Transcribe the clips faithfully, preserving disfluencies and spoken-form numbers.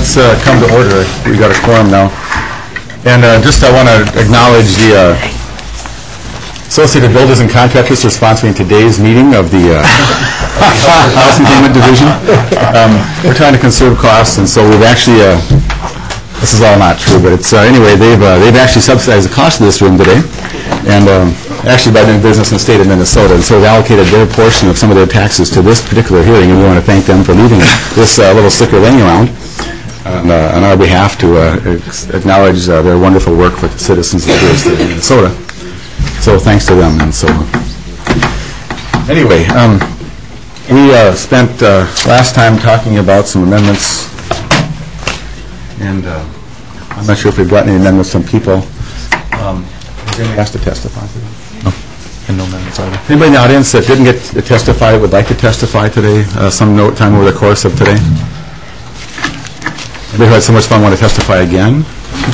let's uh, come to order. We got a quorum now. And uh, just I want to acknowledge the uh, Associated Builders and Contractors for sponsoring today's meeting of the uh, Housing Payment Division. Um, we're trying to conserve costs, and so we've actually, uh, this is all not true, but it's, uh, anyway, they've uh, they've actually subsidized the cost of this room today, and um, actually by doing business in the state of Minnesota, and so they've allocated their portion of some of their taxes to this particular hearing, and we want to thank them for leaving this uh, little sticker laying around on, uh, on our behalf to uh, ex- acknowledge uh, their wonderful work for the citizens of the state of Minnesota. So thanks to them. And so anyway, um, we uh, spent uh, last time talking about some amendments, and uh, I'm not sure if we've gotten any amendments from people. Um, is there anybody else to testify? No. And no amendments either. Anybody in the audience that didn't get to testify that would like to testify today, uh, some note time over the course of today? Anybody who had so much fun want to testify again?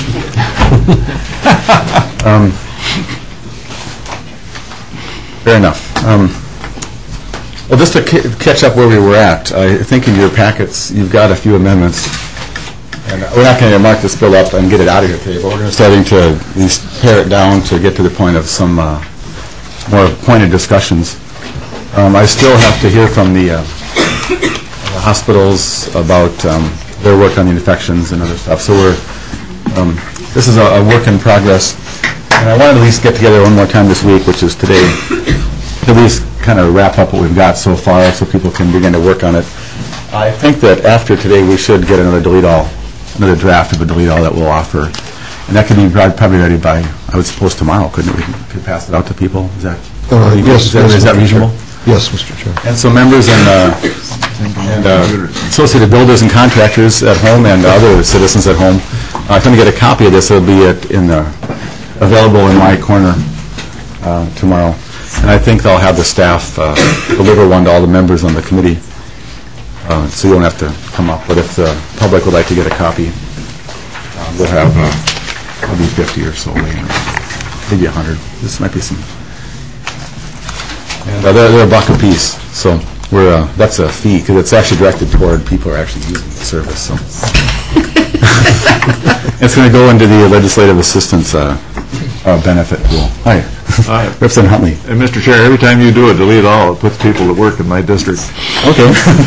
um, Fair enough. Um, well, just to c- catch up where we were at, I think in your packets you've got a few amendments. And we're not going to mark this bill up and get it out of here today, but we're going to starting to at least pare it down to get to the point of some uh, more pointed discussions. Um, I still have to hear from the, uh, the hospitals about um, their work on the infections and other stuff. So we're um, this is a, a work in progress. And I wanted to at least get together one more time this week, which is today, to at least kind of wrap up what we've got so far so people can begin to work on it. I think that after today we should get another delete all, another draft of a delete all that we'll offer. And that could be probably ready by, I would suppose, tomorrow, couldn't we? We could pass it out to people. Is that, uh, yes, is that, yes, is that reasonable? Yes, Mister Chair. And so members and, uh, and uh, associated builders and contractors at home and other citizens at home, uh, if you want to get a copy of this, it'll be at, in the available in my corner uh, tomorrow. And I think they'll have the staff uh, deliver one to all the members on the committee, uh, so you don't have to come up. But if the public would like to get a copy, uh, we'll have uh, maybe fifty or so, maybe one hundred. This might be some. And uh, they're, they're a buck a piece, so we're uh, that's a fee, because it's actually directed toward people who are actually using the service. So it's going to go into the legislative assistance uh, uh, benefit pool. Hi. Hi. Representative Huntley. And Mister Chair, every time you do a delete all, it puts people to work in my district. Okay.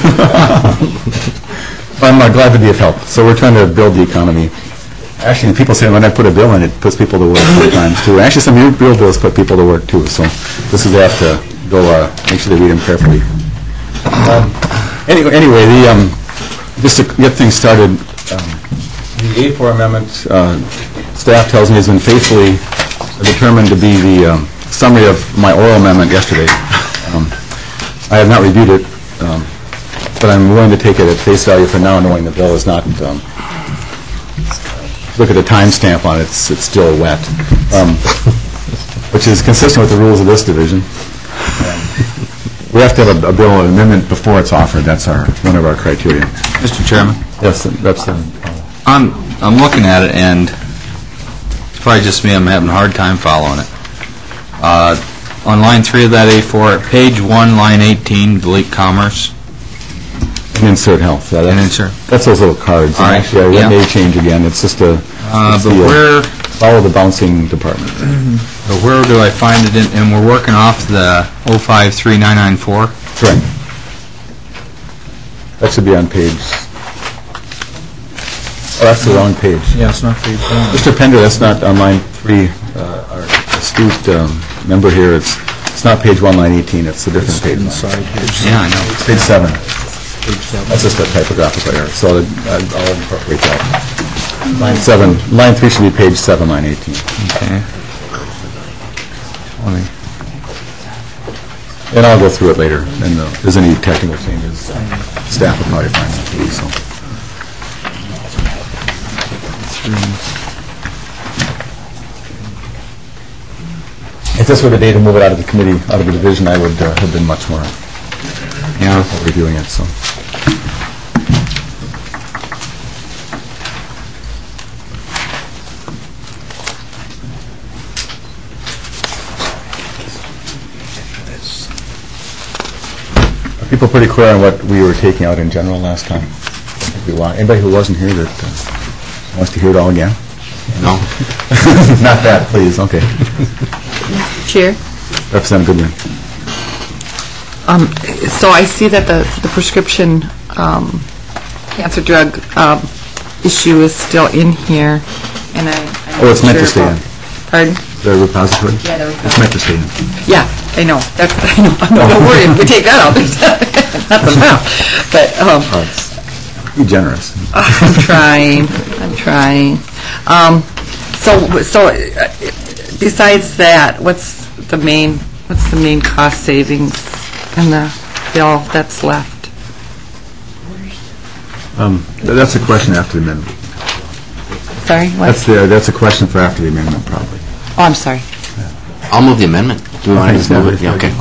I'm uh, glad to be of help. So we're trying to build the economy. Actually, people say when I put a bill in, it puts people to work sometimes too. Actually, some real bills put people to work too. So this is they have to go uh, make sure they read them carefully. Um, anyway, anyway, the um, just to get things started, um, the A four amendment, uh, staff tells me has been faithfully determined to be the um, summary of my oral amendment yesterday. Um, I have not reviewed it, um, but I'm willing to take it at face value for now, knowing the bill is not. Um, look at the timestamp on it; it's, it's still wet, um, which is consistent with the rules of this division. Um, we have to have a, a bill an amendment before it's offered. That's our one of our criteria. Mister Chairman. Yes, that's. Uh, I'm I'm looking at it, and it's probably just me. I'm having a hard time following it. Uh, on line three of that A four, page one, line eighteen, delete commerce. And insert health. Yeah, and insert. That's those little cards. All right. Actually, I yeah. may change again. It's just a. Uh, but the, where? Follow the bouncing department. But where do I find it in? And we're working off the oh five three nine nine four. Correct. That should be on page. Oh, that's the wrong page. Yeah, it's not page one. Mister Pender, that's not on line three. Uh, our astute um, member here, it's it's not page one, line eighteen. It's a different page. Inside page. Yeah, I know. It's page seven. Page seven. That's just a typographical error. So uh, I'll incorporate that. Line seven. Line three should be page seven, line eighteen. Okay. twenty. And I'll go through it later. And uh, if there's any technical changes, uh, staff will probably find that too. So. If this were the day to move it out of the committee, out of the division, I would uh, have been much more yeah, reviewing it. So. Are people pretty clear on what we were taking out in general last time? We want- Anybody who wasn't here that uh, wants to hear it all again? No? Not that, please, okay. Chair? Representative Goodman. Um, So I see that the the prescription um, cancer drug um, issue is still in here, and I... I'm Oh, it's meant to not stay sure in. about- Pardon? The repository? Yeah, the It's meant to stay in. Yeah, I know, that's, I know, I'm not worried, if we take that out, there's nothing left. But, um, Oh, it's- Be generous. I'm trying, I'm trying. Um, So, so uh, besides that, what's the main, what's the main cost savings in the bill that's left? Um, th- That's a question after the amendment. Sorry, what? That's the, that's a question for after the amendment, probably. Oh, I'm sorry. I'll move the amendment. Do we want to just move it? Yeah, okay.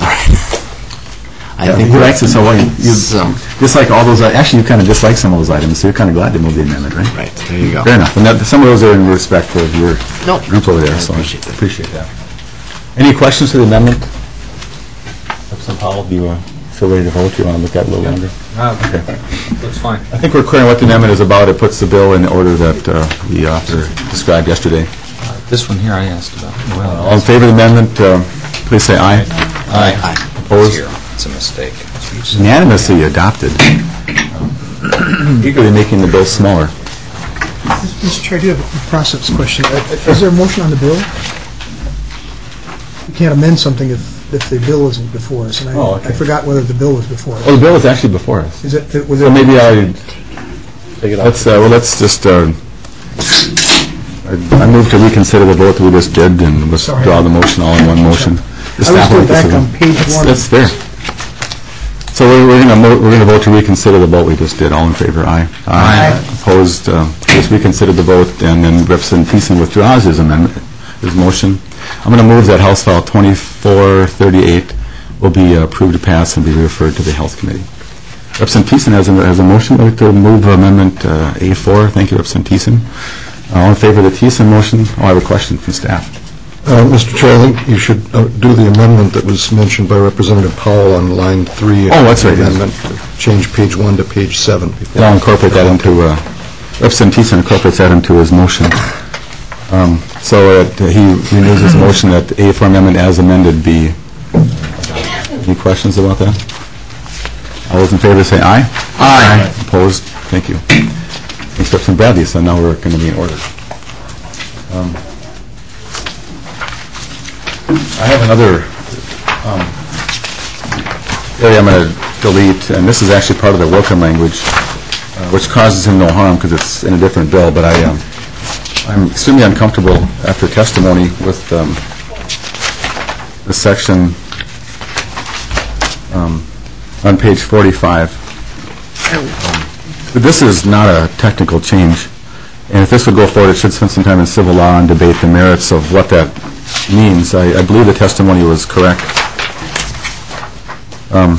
I think He we're- likes it, so why, you So- dislike all those, i- actually, you kind of dislike some of those items, so you're kind of glad to move the amendment, right? Right, there you go. Fair enough. And that, some of those are in respect for your No. group over there, I so I appreciate that. appreciate that. Any questions to the amendment? Representative Powell, do you uh, feel ready to vote? You want to look at it a little longer? Okay. That's fine. I think we're clear on what the amendment is about. It puts the bill in the order that uh, the author described yesterday. This one here I asked about. All in favor of the amendment, uh, please say aye. Aye. Opposed? It's a mistake. Unanimously adopted. Eagerly making the bill smaller. Mister Chair, I do have a process question. Uh, Is there a motion on the bill? You can't amend something if, if the bill isn't before us, and I Oh, okay. I forgot whether the bill was before us. Oh, the bill is actually before us. Is it, was So it? maybe I, let's, uh, well, let's just, uh, I I move to reconsider the vote that we just did and withdraw the motion all in one motion. I was still back on page one. That's fair. So we're we're gonna, mo- we're gonna vote to reconsider the vote we just did. All in favor, aye. Aye. Opposed, uh, just reconsider the vote, and then Representative Thiessen withdraws his amendment, his motion. I'm gonna move that House File twenty-four thirty-eight will be approved to pass and be referred to the Health Committee. Representative Thiessen has a, has a motion. I'd like to move Amendment uh, A four. Thank you, Representative Thiessen. Uh, All in favor of the Thiessen motion? Oh, I have a question from staff. Uh, Mister Chair, I think you should uh, do the amendment that was mentioned by Representative Powell on line three. Oh, that's right, yes. Amendment, change page one to page seven. before- I'll incorporate that into, uh, Representative Thiessen incorporates that into his motion. Um, So uh, he renews his motion that the A four amendment as amended be. Any questions about that? All those in favor say aye. Aye. Opposed? Thank you. Thanks, Representative Bradley, so now we're going to be in order. Um, I have another um, area I'm going to delete, and this is actually part of the welcome language, uh, which causes him no harm because it's in a different bill, but I, um, I'm extremely uncomfortable after testimony with um, the section um, on page forty-five. But this is not a technical change, and if this would go forward, it should spend some time in civil law and debate the merits of what that means. I, I believe the testimony was correct. Um,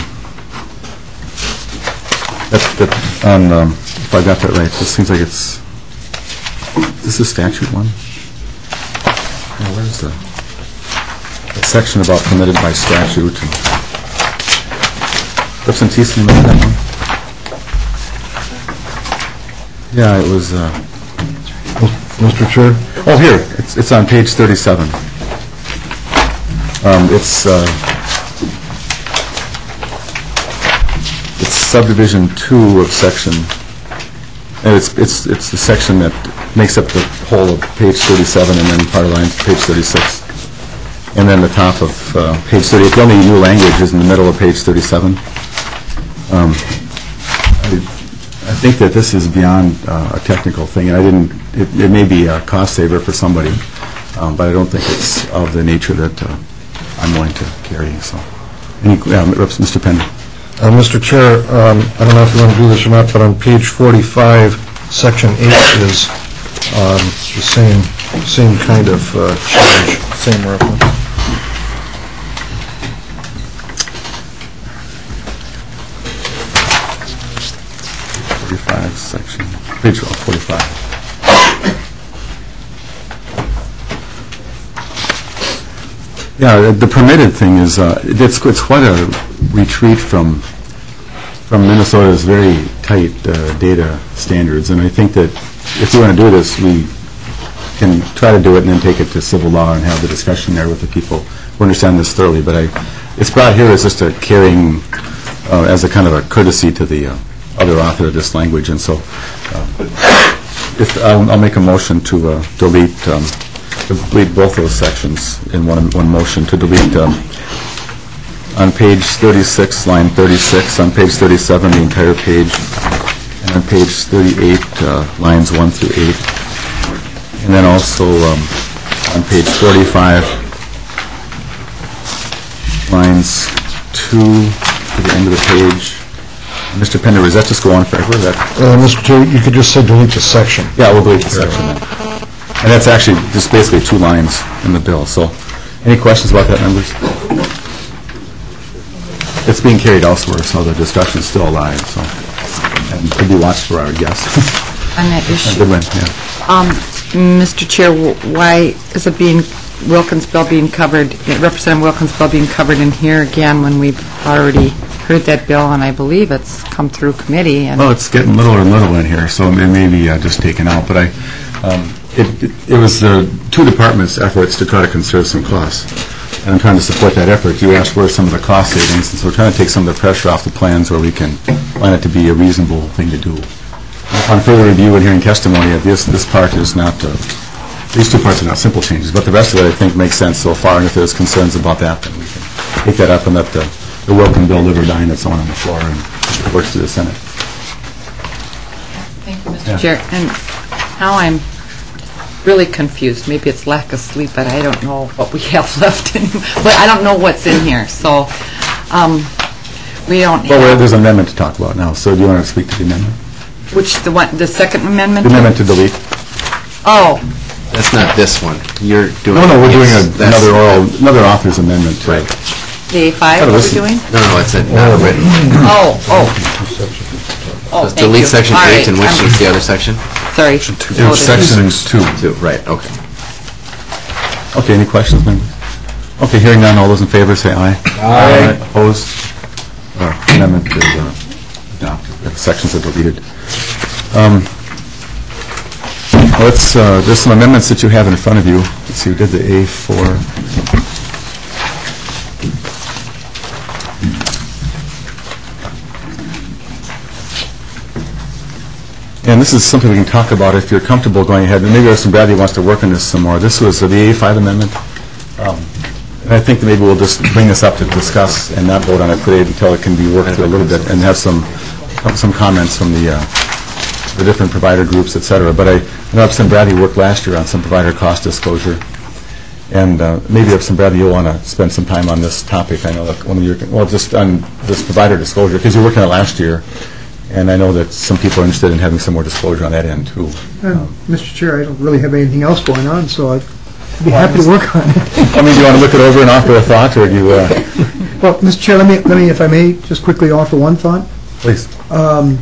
that, that on, um, if I got that right, this seems like it's. Is this a statute one? Yeah, where's the, the section about permitted by statute? And Representative Thiessen, you remember that one? Yeah, it was. Uh, Mister Chair? oh, here it's, it's on page thirty-seven. Um, it's uh, it's subdivision two of section, and it's it's it's the section that makes up the whole of page thirty-seven, and then part of line page thirty-six, and then the top of uh, page thirty-eight. The only new language is in the middle of page thirty-seven. Um, I, I think that this is beyond uh, a technical thing, and I didn't. It, it may be a cost saver for somebody, um, but I don't think it's of the nature that uh, I'm willing to carry. So, any, uh, Mister Penn. Uh, Mister Chair, um, I don't know if you want to do this or not, but on page forty-five, section eight is um, the same same kind of uh, change. Same reference. forty-five section, page forty-five. Yeah, the permitted thing is, uh, it's, it's quite a retreat from from Minnesota's very tight uh, data standards, and I think that if we want to do this, we can try to do it and then take it to civil law and have the discussion there with the people who understand this thoroughly. But I, it's brought here as just a carrying, uh, as a kind of a courtesy to the uh, other author of this language, and so uh, if I'll, I'll make a motion to uh, delete um, delete both those sections in one one motion to delete um, on page thirty-six, line thirty-six, on page thirty-seven, the entire page, and on page thirty-eight, uh, lines one through eight, and then also um, on page forty-five, lines two to the end of the page. Mister Pender, does that just go on forever? That Uh, Mister Chair, you could just say delete the section. Yeah, we'll delete the section then. And that's actually just basically two lines in the bill. So, any questions about that, members? It's being carried elsewhere, so the discussion is still alive. So, and could be watched for our guests. On that issue. Good one, yeah. Um, Mister Chair, wh- why is it being, Wilkins' bill being covered, Representative Wilkins' bill being covered in here again when we've already heard that bill, and I believe it's come through committee? And Well, it's getting littler and littler in here, so it may be uh, just taken out. But I, um, it, it, it was the two departments' efforts to try to conserve some costs. And I'm trying to support that effort. You asked where are some of the cost savings, and so we're trying to take some of the pressure off the plans where we can find it to be a reasonable thing to do. On further review and hearing testimony, this this part is not, uh, these two parts are not simple changes, but the rest of it I think makes sense so far, and if there's concerns about that, then we can take that up and let the, the Wilkin bill live or die that's on the floor and work through the Senate. Thank you, Mister Chair. And now I'm really confused. Maybe it's lack of sleep, but I don't know what we have left in, but I don't know what's in here. So um, we don't Well, have, there's an amendment to talk about now, so do you want to speak to the amendment? which, the one, the second amendment? The amendment to delete? Oh, That's not this one. You're doing... No, no, we're doing yes, a- that's- another oral, another author's amendment to it. the A five, Gotta what are we listen. doing? No, no, it's a- not written. Oh, oh. Oh, Let's thank delete you. section All eight, right, and which I'm- is the other section? Sorry. It was section two. Two, right, okay. Okay, any questions, members? Okay, hearing none, all those in favor say aye. Aye. Opposed? Uh, Amendment is uh, adopted. The sections are deleted. Um, Let's, uh, there's some amendments that you have in front of you. Let's see, we did the A four. And this is something we can talk about if you're comfortable going ahead. And maybe some Bradley wants to work on this some more. This was uh, the A five amendment. Um, and I think that maybe we'll just bring this up to discuss and not vote on it today until it can be worked through a little bit and have some some comments from the uh, the different provider groups, et cetera. But I know Representative Bradley worked last year on some provider cost disclosure. And uh, maybe Representative Bradley, you'll want to spend some time on this topic. I know that one of your, well, just on this provider disclosure, because you were working on it last year. And I know that some people are interested in having some more disclosure on that end, too. Uh, Mister Chair, I don't really have anything else going on, so I'd be happy to work on it. I mean, do you want to look it over and offer a thought, or do you, uh, Well, Mister Chair, let me, let me, if I may, just quickly offer one thought. please? Um,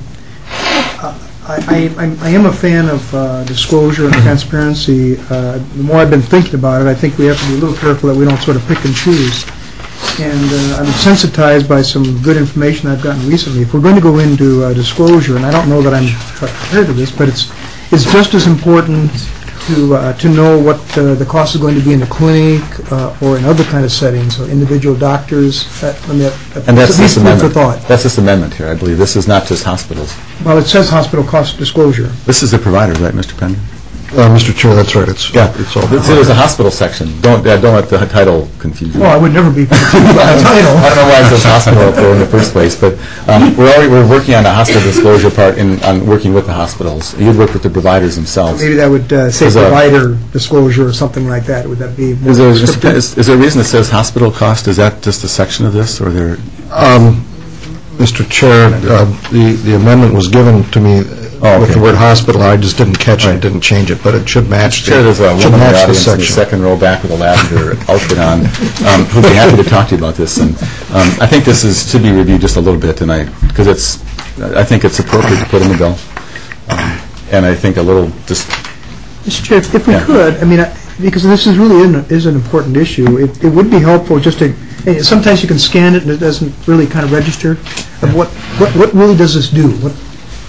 I, I, I'm- I am a fan of uh, disclosure and transparency. Uh, The more I've been thinking about it, I think we have to be a little careful that we don't sort of pick and choose. And uh, I'm sensitized by some good information I've gotten recently. If we're going to go into uh, disclosure, and I don't know that I'm prepared to this, but it's it's just as important to uh, to know what uh, the cost is going to be in the clinic uh, or in other kind of settings, so individual doctors. That, I mean, that, And that's at least this food for amendment. thought. That's this amendment here, I believe. This is not just hospitals. Well, it says hospital cost disclosure. This is the providers, right, Mister Pender? Uh, Mister Chair, that's right, it's, Yeah. it's all... So there's a hospital section. Don't, uh, don't let the title confuse you. Well, I would never be confused by the title. I don't know why it says hospital up there in the first place, but um, we're already, we're working on the hospital disclosure part in, on working with the hospitals. You'd work with the providers themselves. Maybe that would uh, say Is there- provider disclosure or something like that. Would that be more Is there, Mister descriptive? Penn, is, is there a reason it says hospital cost? Is that just a section of this, or there? Um, Mister Chair, uh, the the amendment was given to me Oh, with okay. the word hospital. I just didn't catch it, Right. didn't change it, but it should match the, Chair, there's a should woman in the match the audience in the section. second row back with a lavender outfit on, um, who'd be happy to talk to you about this. And um, I think this is, should be reviewed just a little bit, and I, because it's, I think it's appropriate to put in the bill. Um, And I think a little, just, Mister Chair, if if we Yeah. could, I mean, I- because this is really an- is an important issue, it it would be helpful just to, eh, sometimes you can scan it and it doesn't really kind of register, of what what what really does this do? What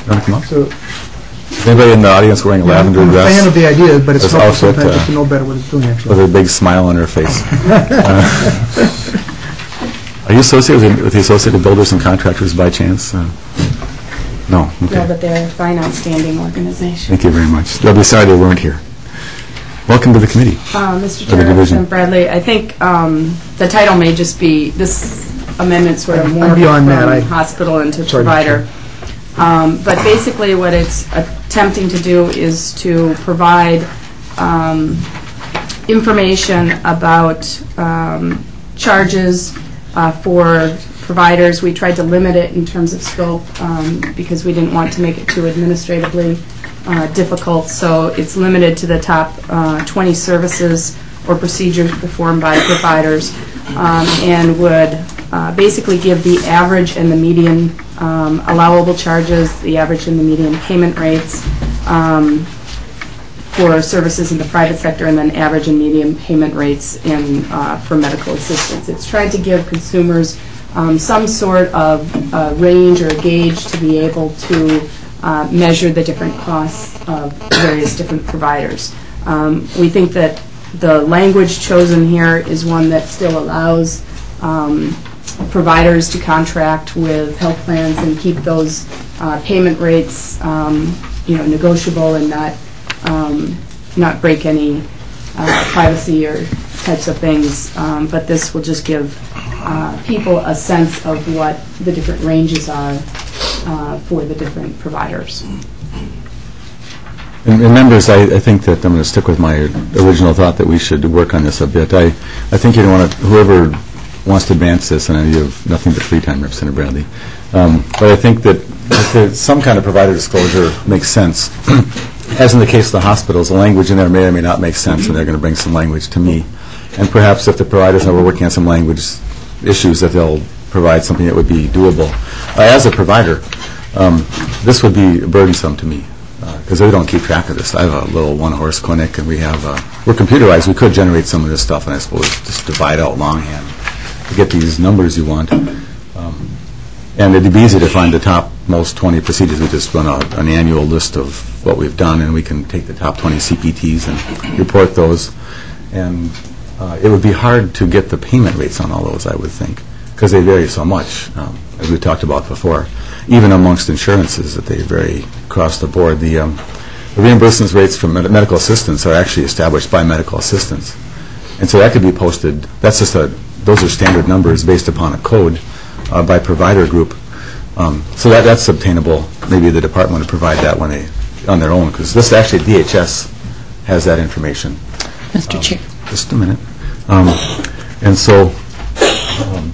Want to come up? So Is anybody in the audience wearing a lavender I'm a dress? fan of the idea, but it's This helpful outfit, sometimes uh, just to know better what it's doing, With actually. a big smile on her face. Uh, Are you associated with the- with the Associated Builders and Contractors by chance? Uh, No? No, Okay. but they're a fine, outstanding organization. Thank you very much. They'll be sorry they weren't here. Welcome to the committee. Uh, Mister Or the Chair, division. Representative Bradley, I think um, the title may just be, this amendment sort of I'm more beyond that. I- from hospital into Sorry, provider. Um, But basically, what it's attempting to do is to provide um, information about um, charges uh, for providers. We tried to limit it in terms of scope um, because we didn't want to make it too administratively uh, difficult. So it's limited to the top uh, twenty services or procedures performed by providers, um, and would uh, basically give the average and the median um, allowable charges, the average and the median payment rates um, for services in the private sector, and then average and median payment rates in uh, for medical assistance. It's trying to give consumers um, some sort of uh, range or gauge to be able to uh, measure the different costs of various different providers. Um, we think that the language chosen here is one that still allows um, providers to contract with health plans and keep those uh, payment rates, um, you know, negotiable and not um, not break any uh, privacy or types of things. Um, but this will just give uh, people a sense of what the different ranges are uh, for the different providers. And and members, I, I think that I'm going to stick with my original thought that we should work on this a bit. I, I think you don't want to, whoever wants to advance this, and I know you have nothing but free time, Representative Bradley, um, but I think that if there's some kind of provider disclosure makes sense. As in the case of the hospitals, the language in there may or may not make sense, and they're going to bring some language to me. And perhaps if the providers know we're working on some language issues, that they'll provide something that would be doable. Uh, as a provider, um, this would be burdensome to me, because we don't keep track of this. I have a little one-horse clinic, and we have, uh, we're computerized. We could generate some of this stuff, and I suppose just divide out longhand to get these numbers you want. Um, and it'd be easy to find the top most twenty procedures. We just run a, an annual list of what we've done, and we can take the top twenty C P Ts and report those. And uh, it would be hard to get the payment rates on all those, I would think, because they vary so much, um, as we talked about before. Even amongst insurances, that they vary across the board. The, um, the reimbursement rates for med- medical assistants are actually established by medical assistants. And so that could be posted, that's just a, those are standard numbers based upon a code uh, by provider group. Um, so that, that's obtainable. Maybe the department would provide that when they, on their own, because this actually, D H S has that information. Mister Um, Chair. Just a minute. Um, and so um,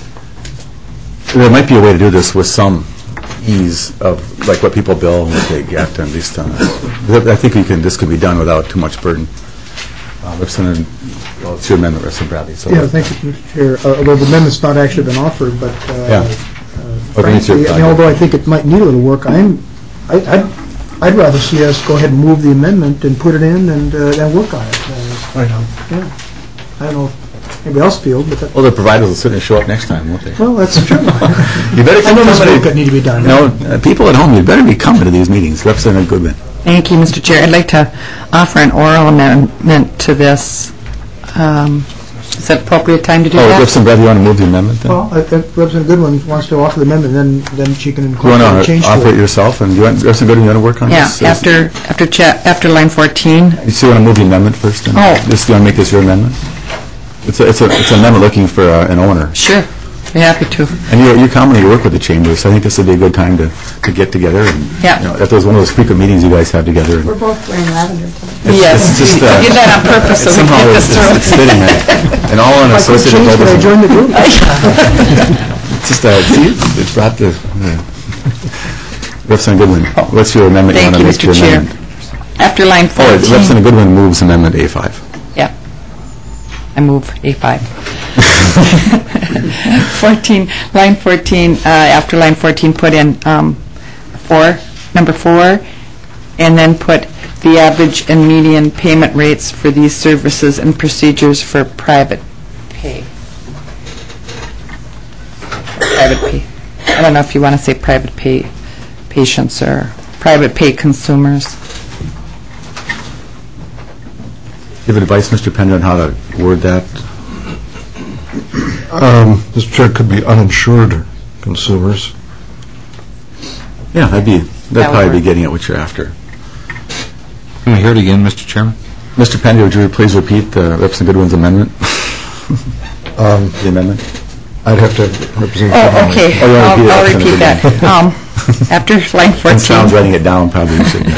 there might be a way to do this with some ease of, like, what people bill and what they get, at least. Uh, I think we can, this could be done without too much burden. Uh, Representative, well, it's your amendment, Representative Bradley. So Yeah, thank you, Mister Chair. Uh, Although the amendment's not actually been offered, but uh, Yeah. uh, Okay, it's your frankly, I mean, project. although I think it might need a little work, I'm, I- I'd I'd rather see us go ahead and move the amendment and put it in and uh, and work on it. Uh, I know. Yeah. I don't know if anybody else feels, but that, Well, the providers will certainly show up next time, won't they? well, that's true. You better I come know there's to- work that need to be done. No, uh, people at home, you better be coming to these meetings. Representative Goodwin. Thank you, Mister Chair. I'd like to offer an oral amendment to this. Um, Is that appropriate time to do Oh, that? Representative Bradley, you want to move the amendment then? Well, if if Representative Goodwin wants to offer the amendment, then then she can You incorporate want a to change offer to it it. yourself, and you want, Representative Goodwin, you want to work on Yeah, this? after, after cha, after line fourteen. You still want to move the amendment first? then? Oh. Just, you want to make this your amendment? It's a, it's a, it's an amendment looking for uh, an owner. Sure, be happy to. And you, you commonly work with the chamber, so I think this would be a good time to, to get together. And, Yeah. you know, that was one of those frequent meetings you guys have together. and We're both wearing lavender today. it's- Yes, it's just, I uh, did that on purpose so it's we somehow can get it's, this it's, through. it's fitting, that- and all on If I could associated change, could I builders. join the group? It's just, uh, see, it brought the, uh, Representative Goodwin, what's your amendment you Thank want to you, make to Mister your Chair. amendment? After line Oh, fourteen. Representative Goodwin moves Amendment A five. Yeah. I move A five. fourteen, line fourteen, uh, after line fourteen, put in um, four, number four, and then put the average and median payment rates for these services and procedures for private pay. Private pay. I don't know if you want to say private pay patients or private pay consumers. Give advice, Mister Pender, on how to word that? Um, Mister Chair, it could be uninsured consumers. Yeah, that'd be, That that'd would probably be work. getting at what you're after. Can we hear it again, Mister Chairman? Mister Pender, would you please repeat uh, Representative Goodwin's amendment? Um, The amendment? I'd have to have Representative Oh, Goodwin. okay, Oh, you wanna I'll repeat it, I'll Representative repeat that. Goodwin? Um, After line And sounds fourteen, writing it down, probably you should.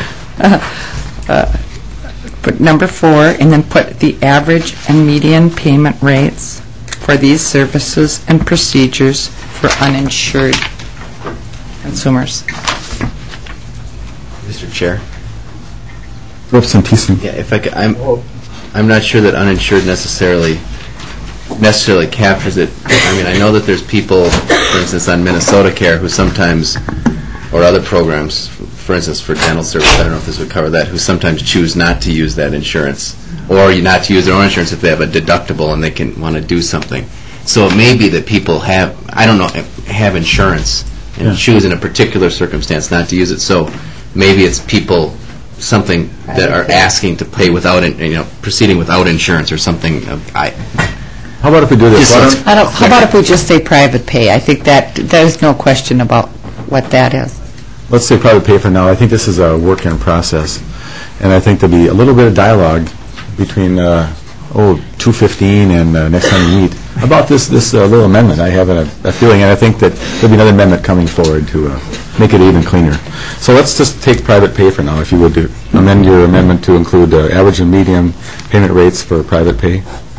put number four, and then put the average and median payment rates for these services and procedures for uninsured consumers. Mister Chair? Representative Thiessen. Yeah, if I could, I'm, I'm not sure that uninsured necessarily, necessarily captures it. I mean, I know that there's people, for instance, on Minnesota Care who sometimes, or other programs, for instance, for dental service, I don't know if this would cover that, who sometimes choose not to use that insurance, or not to use their own insurance if they have a deductible and they can want to do something. So it may be that people have, I don't know, have insurance and Yeah. choose in a particular circumstance not to use it. So maybe it's people, something that are asking to pay without, it, you know, proceeding without insurance or something. of- I, How about if we do this? Just Why let's- don't- I don't, how about if we just say private pay? I think that, there's no question about what that is. Let's say private pay for now. I think this is a work in process, and I think there'll be a little bit of dialogue between, uh, oh, two fifteen and uh, next time we meet about this this uh, little amendment. I have a, a feeling, and I think that there'll be another amendment coming forward to uh, make it even cleaner. So let's just take private pay for now, if you would, do amend your amendment to include uh, average and median payment rates for private pay.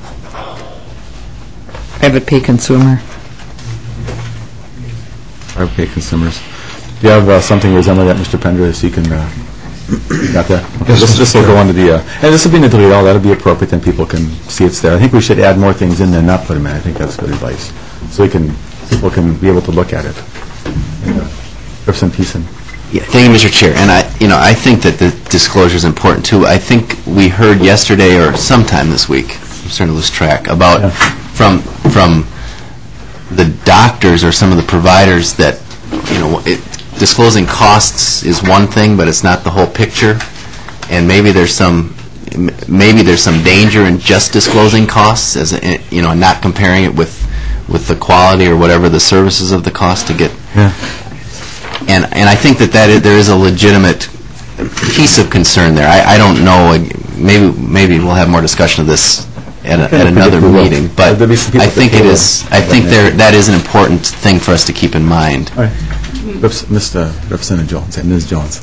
Private pay consumer. Private pay consumers. Do you have uh, something resembling that, Mister Pender, so you can, uh, got that? Okay, Yes, This Mister this will go Chair. under the, uh, and this will be in the delete all, that'll be appropriate, then people can see it's there. I think we should add more things in than not put them in. I think that's good advice. So we can, people can be able to look at it. Representative Thiessen. Yeah, thank you, Mister Chair. And I, you know, I think that the disclosure is important too. I think we heard yesterday or sometime this week, I'm starting to lose track, about Yeah. from from the doctors or some of the providers that, you know, it, disclosing costs is one thing, but it's not the whole picture. And maybe there's some m- maybe there's some danger in just disclosing costs, as a, you know, not comparing it with with the quality or whatever the services of the cost to get. Yeah. And and I think that that is, there is a legitimate piece of concern there. I, I don't know. like, Maybe maybe we'll have more discussion of this at, a, Okay, at I another predict we will. meeting. But There'll be some people I at the think it table. is. I think there that is an important thing for us to keep in mind. All right. Reps- Mister Representative Jones and Miz Jones.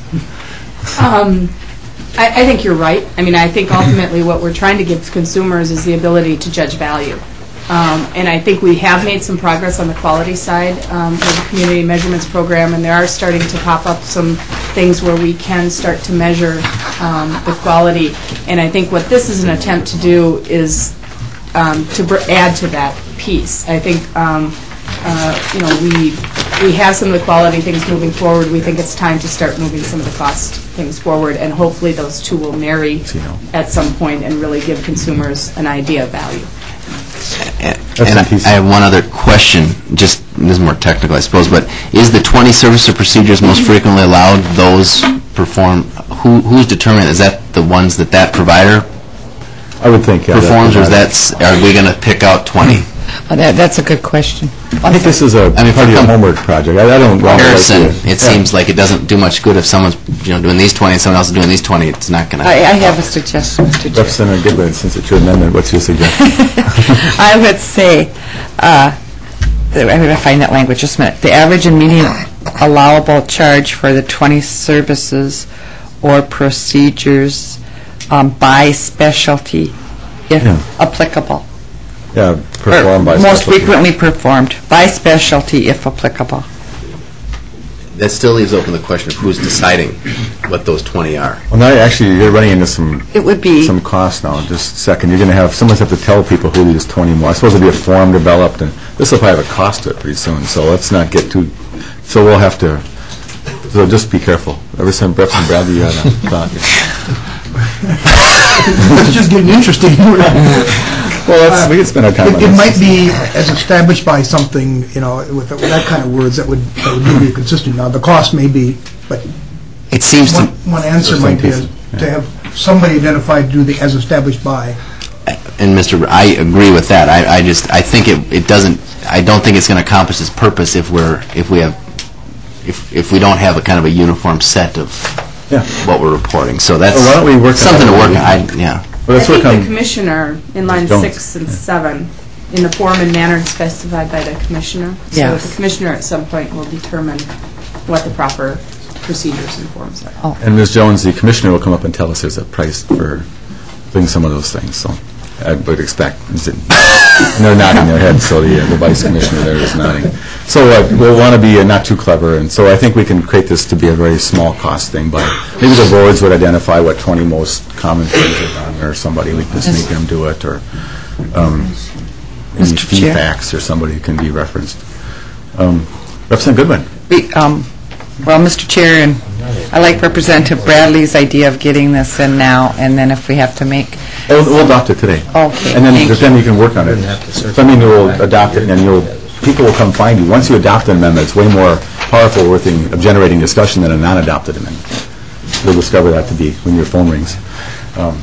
Um, I, I think you're right. I mean, I think ultimately what we're trying to give consumers is the ability to judge value. Um, and I think we have made some progress on the quality side um, with the Community Measurements Program, and there are starting to pop up some things where we can start to measure um, the quality. And I think what this is an attempt to do is um, to br- add to that piece. I think, um, uh, you know, we we have some of the quality things moving forward. We think it's time to start moving some of the cost things forward, and hopefully those two will marry at some point and really give consumers an idea of value. And, That's and I, a piece. I have one other question. Just this is more technical, I suppose. But is the twenty service or procedures most frequently allowed? Those perform. Who who's determining? Is that the ones that that provider I would think. yeah, that- performs, or is that's are we going to pick out twenty? Oh, that, that's a good question. I think this is a I mean, part of for your com- homework project. I I don't... I don't like Comparison. to- It Yeah. seems like it doesn't do much good if someone's you know doing these twenty and someone else is doing these twenty. It's not going to. I, I have a suggestion, Mister Chair. Representative Goodwin, since it's your amendment, what's your suggestion? I would say, uh, the- I'm going to find that language, just a minute. The average and median allowable charge for the twenty services or procedures um, by specialty, if Yeah. applicable. Yeah, performed by... Or most specialty. frequently performed by specialty, if applicable. That still leaves open the question of who's deciding what those twenty are. Well, now, actually, you're running into some... It would be- Some costs now, just a second. You're going to have, someone's have to tell people who these twenty more. I suppose there'll be a form developed, and this will probably have a cost to it pretty soon, so let's not get too... So we'll have to... So just be careful. Ever since Representative Bradley, you had a thought. It's just getting interesting. Well, let's, we could spend our time on It this. it might be as established by something, you know, with with that kind of words that would that would be consistent. Now, the cost may be, but It seems one to, one answer might be to have somebody identified to do the as established by. and Mister R- I agree with that. I, I just, I think it, it doesn't, I don't think it's going to accomplish its purpose if we're, if we have, if, if we don't have a kind of a uniform set of Yeah. what we're reporting. So that's Well, why don't we work on something to that? work on. I, yeah. Well, I let's think work the on, commissioner, in line Jones. six and seven, in the form and manner specified by the commissioner. So Yes. the commissioner at some point will determine what the proper procedures and forms are. and Miz Jones, the commissioner will come up and tell us there's a price for doing some of those things, so I would expect. And they're nodding their heads, so the, uh, the vice commissioner there is nodding. So uh, we'll want to be uh, not too clever, and so I think we can create this to be a very small cost thing by, maybe the boards would identify what twenty most common things are done, or somebody, we can just make them do it, or um, maybe Mister fee Chair. facts or somebody can be referenced. Um, Representative Goodwin. We, um, Well, Mister Chair, and I like Representative Bradley's idea of getting this in now, and then if we have to make, We'll we'll adopt it today. Okay, And then, thank but then you can work on it. So, I mean, you'll adopt it, and then you'll, people will come find you. Once you adopt an amendment, it's way more powerful with the- of generating discussion than a non-adopted amendment. You'll discover that to be when your phone rings. Um,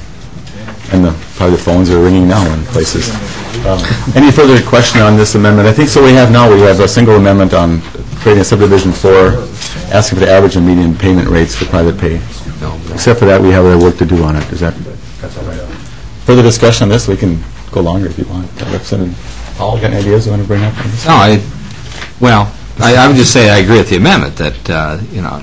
And the, probably the phones are ringing now in places. Um, Any further question on this amendment? I think so we have now, we have a single amendment on creating a subdivision four, asking for the average and median payment rates for private pay. Except for that, we have our work to do on it. Is that, that's all right? Further discussion on this? We can go longer if you want. Representative Hall, got any ideas you want to bring up on this? No, I, well, I I would just say I agree with the amendment that, uh, you know,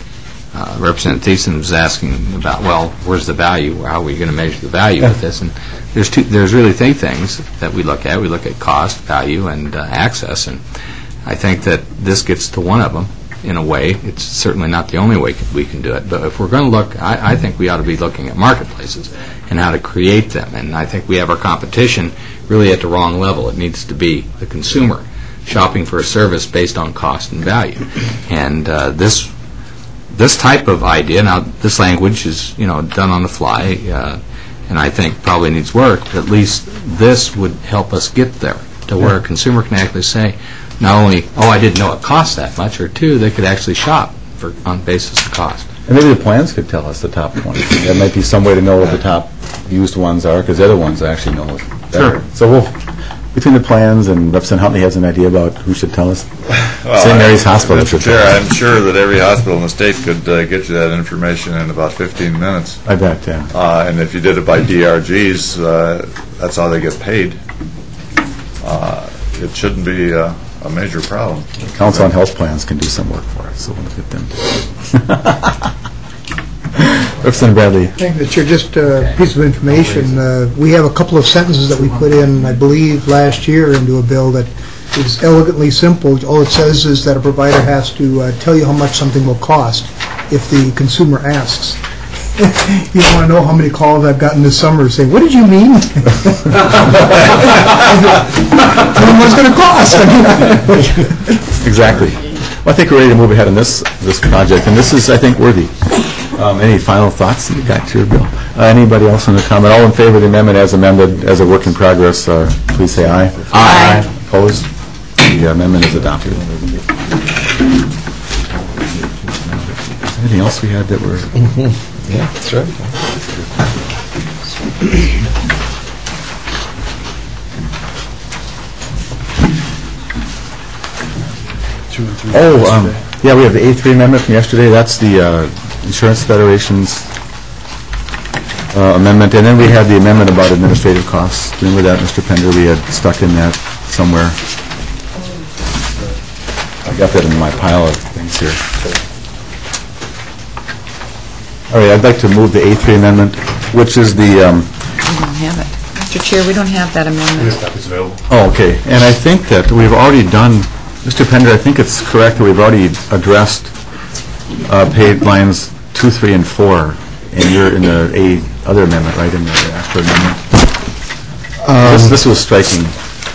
uh, Representative Thiessen was asking about, well, where's the value? How are we going to measure the value with this? And there's two, there's really three things that we look at. We look at cost, value, and uh, access. And I think that this gets to one of them in a way. It's certainly not the only way we can do it. But if we're going to look, I, I think we ought to be looking at marketplaces and how to create them. And I think we have our competition really at the wrong level. It needs to be the consumer shopping for a service based on cost and value. And uh, this this type of idea, now this language is, you know, done on the fly, uh, and I think probably needs work, but at least this would help us get there to where a consumer can actually say, not only, oh, I didn't know it cost that much, or two, they could actually shop for on basis of cost. And maybe the plans could tell us the top twenty. There might be some way to know what the top used ones are, because the other ones actually know better. Sure. So we'll, between the plans, and Representative Huntley has an idea about who should tell us. Saint Mary's Hospital Mister should tell Chair, us. I'm sure that every hospital in the state could uh, get you that information in about fifteen minutes. I bet, yeah. Uh, And if you did it by D R Gs, uh, that's how they get paid. Uh, It shouldn't be uh, a major problem. Council on Health Plans can do some work for us, so we'll get them to. Representative Bradley. Thank you, Chair. Just a piece of information. Uh, We have a couple of sentences that we put in, I believe, last year into a bill that is elegantly simple. All it says is that a provider has to uh, tell you how much something will cost if the consumer asks. You don't want to know how many calls I've gotten this summer saying, "What did you mean?" Tell them what it's going to cost. Exactly. Well, I think we're ready to move ahead on this, this project, and this is, I think, worthy. Um, Any final thoughts that you got to your bill? Uh, Anybody else want to comment? All in favor of the amendment as amended, as a work in progress, uh, please say aye. Aye. Opposed? The amendment is adopted. Anything else we had that were... Yeah, that's right. Oh, um, yeah, we have the A three amendment from yesterday. That's the uh, Insurance Federation's uh, amendment. And then we had the amendment about administrative costs. Remember that, Mister Pender? We had stuck in that somewhere. I got that in my pile of things here. All right, I'd like to move the A three amendment, which is the... um, we don't have it. Mister Chair, we don't have that amendment. Oh, okay. And I think that we've already done, Mister Pender, I think it's correct that we've already addressed uh, paid lines two, three, and four, and you're in the A other amendment, right, in the after amendment? This this was striking.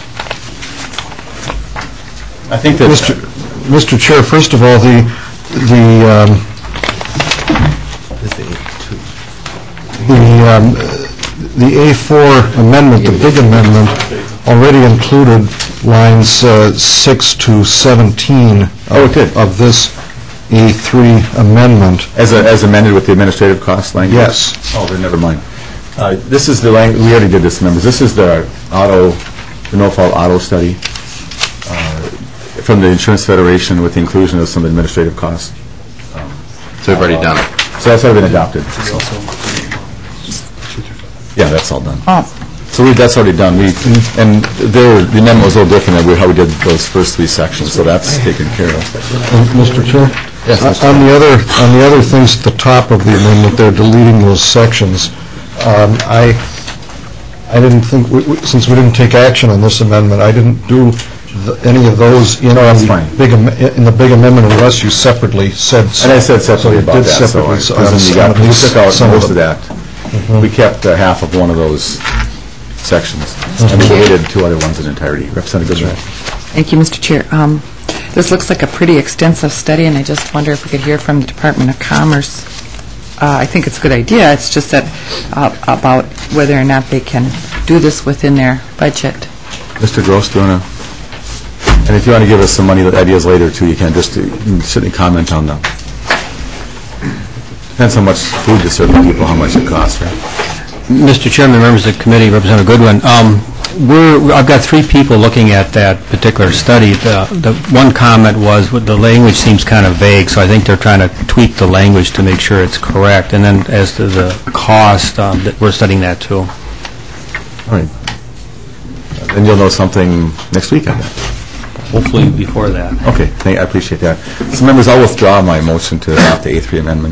I think that... Mister Mister Chair, first of all, the, the, um, the, um, the A four amendment, the big amendment, already included lines uh, six to seventeen Oh, it did. of this A three amendment. As a- as amended with the administrative cost language? Yes. Oh, then never mind. Uh, This is the, lang- we already did this, members. This is the auto, the no-fault auto study uh, from the Insurance Federation with the inclusion of some administrative costs. So we've already done it. So that's already been adopted. so. Yeah, that's all done. Oh, So we, that's already done. We, and there, the amendment was a little different than how we did those first three sections, so that's taken care of. And, Mister Chair? Yes, Mister On the other, on the other things at the top of the amendment, they're deleting those sections. Um, I, I didn't think, we- we- since we didn't take action on this amendment, I didn't do the- any of those in that's the fine. big, am- in the big amendment unless you separately said so. And I said separately So you about did that, so, separately, so because then you got, on we these- took out some most of them. that. We kept uh, half of one of those sections, and we deleted two other ones in entirety. Representative Goodman. thank you, Mister Chair. Um, This looks like a pretty extensive study, and I just wonder if we could hear from the Department of Commerce. Uh, I think it's a good idea. It's just that, uh, about whether or not they can do this within their budget. Mister Gross, do you want to, and if you want to give us some money ideas later, too, you can just uh, you can certainly comment on them. Depends how much food to serve people, how much it costs, right? Mister Chairman, members of the committee, Representative Goodwin, um, we're, I've got three people looking at that particular study. The, the one comment was, the language seems kind of vague, so I think they're trying to tweak the language to make sure it's correct. And then as to the cost, um, that we're studying that too. All right. Then you'll know something next week, I bet. Hopefully before that. Okay, thank, I appreciate that. So, members, I'll withdraw my motion to adopt the A three amendment.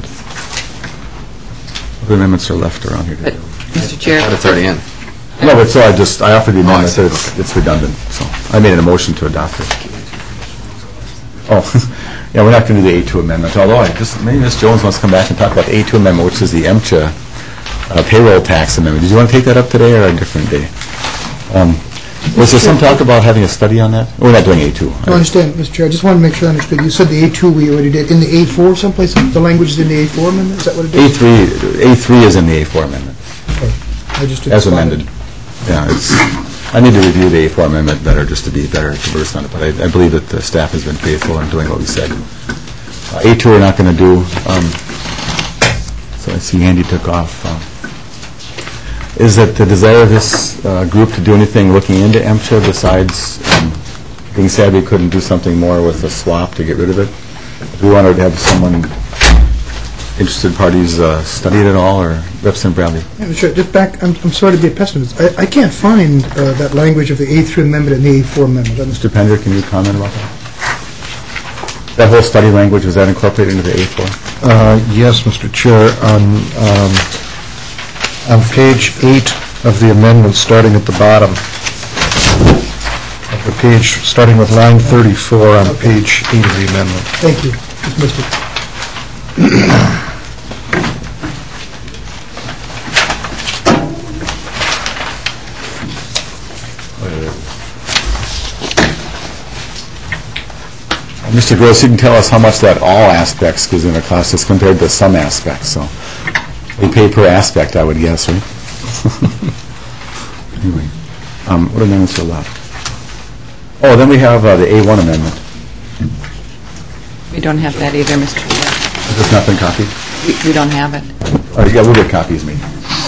What amendments are left around here? But, Mister Chair, But it's already in. No, but so I just, I offered the amendment, see. so it's, it's redundant, so I made it a motion to adopt it. Oh, yeah, we're not going to do the A two amendment, although I just, maybe Miz Jones wants to come back and talk about the A two amendment, which is the MCHA uh, payroll tax amendment. Did you want to take that up today or a different day? Um, Was there some talk about having a study on that? We're not doing A two. I understand, Mister Chair, I just wanted to make sure I understood. You said the A two we already did. In the A four someplace, the language is in the A four amendment? Is that what it A is? three, A three is in the A four amendment, I just didn't as spot it. amended. Yeah, it's, I need to review the A four amendment better, just to be better conversant on it, but I I believe that the staff has been faithful in doing what we said. Uh, A two we're not going to do, um, so I see Andy took off. um, Is it the desire of this uh, group to do anything looking into MCHA besides um, being sad we couldn't do something more with a swap to get rid of it? Do we want to have someone, interested parties, uh, study it at all, or Representative Bradley? Yeah, Mister Chair, just back, I'm I'm sorry to be a pessimist. I I can't find uh, that language of the A three amendment and the A four amendment. I'm- Mister Pender, can you comment about that? That whole study language, was that incorporated into the A four? Uh, Yes, Mister Chair. On um, on page eight of the amendment, starting at the bottom of the page, starting with line thirty-four on page eight of the amendment. Thank you. Just missed it. Mister Gross, you can tell us how much that all aspects is going to cost us compared to some aspects, so we pay per aspect, I would guess, right? Anyway, um, what amendments are left? Oh, then we have uh, the A one amendment. we don't have that either, Mister Chair. Has this not been copied? We- We don't have it. All right, yeah, we'll get copies, maybe.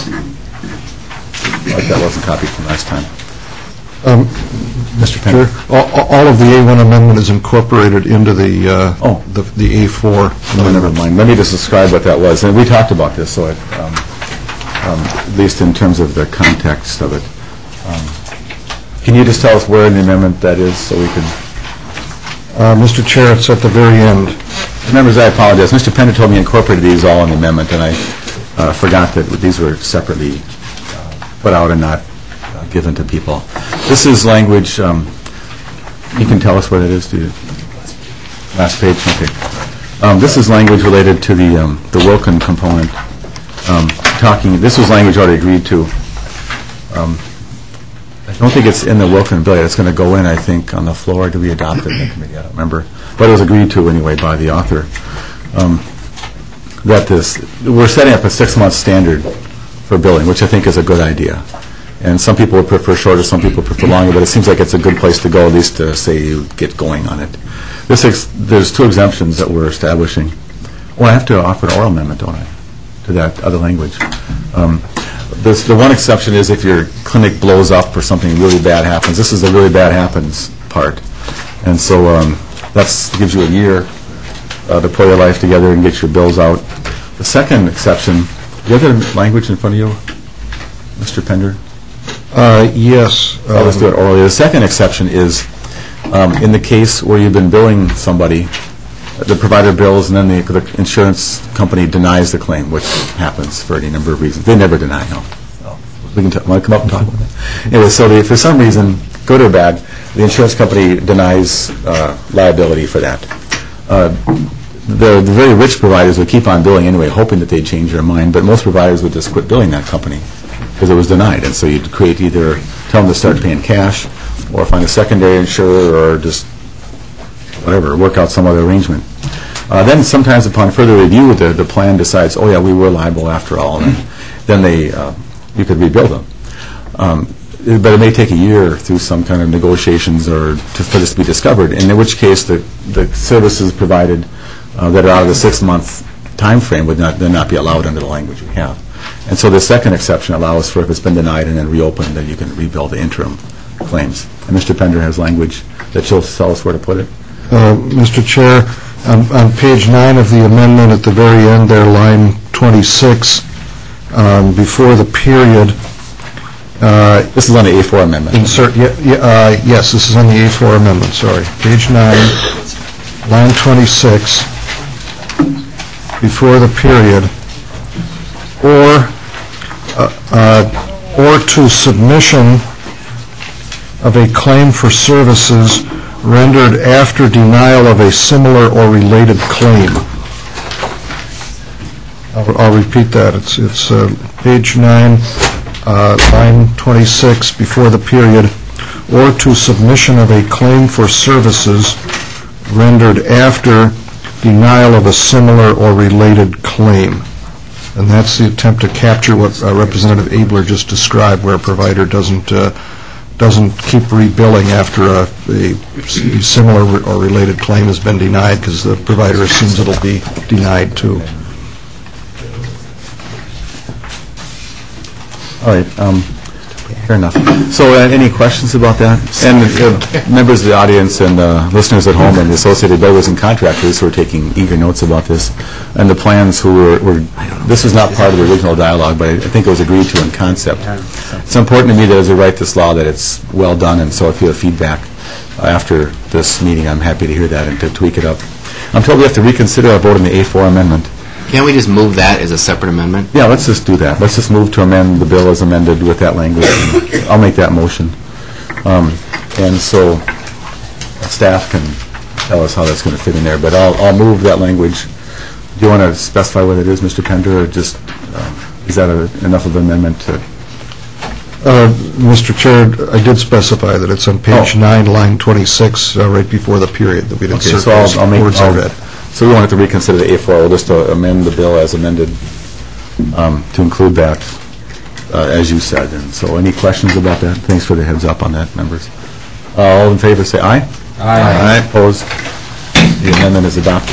Like that wasn't copied from last time. Um, Mister Pender? Chair, all all of the A one amendment is incorporated into the uh, Oh. the the A four Oh, never amendment. mind. Let me just describe what that was. And we talked about this, so it, um, um, at least in terms of the context of it. Um, Can you just tell us where in the amendment that is, so we can... Uh, Mister Chair, it's at the very end. Members, I apologize. Mister Pender told me he incorporated these all in the amendment, and I uh, forgot that these were separately uh, put out and not uh, given to people. This is language, um, you can tell us what it is, do you? Last page, okay. Um, This is language related to the um, the Wilkin component. Um, Talking, this was language already agreed to. Um, I don't think it's in the Wilkin bill yet. It's going to go in, I think, on the floor. Did we adopt it in the committee? I don't remember. But it was agreed to anyway by the author. Um, That this, we're setting up a six-month standard for billing, which I think is a good idea. And some people would prefer shorter, some people prefer longer, but it seems like it's a good place to go, at least to say you get going on it. This ex- there's two exemptions that we're establishing. Oh, I have to offer an oral amendment, don't I, to that other language? Um, this, the one exception is if your clinic blows up or something really bad happens. This is the really bad happens part. And so um, that gives you a year uh, to pull your life together and get your bills out. The second exception, do you have the language in front of you, Mister Pender? Uh, Yes. Oh, let's do it orally. The second exception is um, in the case where you've been billing somebody, the provider bills and then the, the insurance company denies the claim, which happens for any number of reasons. They never deny, no. We can t- want to come up and talk about that. Anyway, so the, for some reason, good or bad, the insurance company denies uh, liability for that. Uh, the, the very rich providers would keep on billing anyway, hoping that they'd change their mind, but most providers would just quit billing that company because it was denied. And so you'd create either, tell them to start paying cash, or find a secondary insurer, or just whatever, work out some other arrangement. Uh, then sometimes upon further review, the, the plan decides, oh yeah, we were liable after all, and then they, uh, you could rebuild them. Um, but it may take a year through some kind of negotiations or to, for this to be discovered, in which case the, the services provided uh, that are out of the six-month time frame would not then not be allowed under the language we have. And so the second exception allows for if it's been denied and then reopened, then you can rebuild the interim claims. And Mister Pender has language that she'll tell us where to put it. Uh, Mister Chair, on, on page nine of the amendment, at the very end there, line twenty-six, um, before the period, uh, This is on the A four amendment. insert, yeah, yeah, uh, yes, this is on the A four amendment, sorry. Page nine, line twenty-six, before the period, or, uh, uh, or to submission of a claim for services rendered after denial of a similar or related claim. I'll, I'll repeat that. It's, it's uh, page nine, uh, line twenty-six, before the period, or to submission of a claim for services rendered after denial of a similar or related claim. And that's the attempt to capture what uh, Representative Abler just described, where a provider doesn't uh, doesn't keep rebilling after a, a similar or related claim has been denied, because the provider assumes it'll be denied too. All right. Um, fair enough. So uh, any questions about that? And uh, members of the audience and uh, listeners at home and the associated builders and contractors who are taking eager notes about this, and the plans who were, were this was not part of the original dialogue, but I think it was agreed to in concept. It's important to me that as we write this law that it's well done, and so if you have feedback uh, after this meeting, I'm happy to hear that and to tweak it up. I'm told we have to reconsider our vote on the A four amendment. Can't we just move that as a separate amendment? Yeah, let's just do that. Let's just move to amend the bill as amended with that language. I'll make that motion. Um, and so staff can tell us how that's going to fit in there, but I'll, I'll move that language. Do you want to specify what it is, Mister Pender, or just, uh, is that a, enough of an amendment to... Uh, Mister Chair, I did specify that it's on page Oh. nine, line twenty-six, uh, right before the period, that we'd Okay, insert so I'll, those I'll make... words I I'll- read. So we wanted to reconsider the A four, we'll just uh, amend the bill as amended um, to include that, uh, as you said. And so any questions about that? Thanks for the heads up on that, members. Uh, All in favor, say aye. Aye. Aye. Opposed? The amendment is adopted.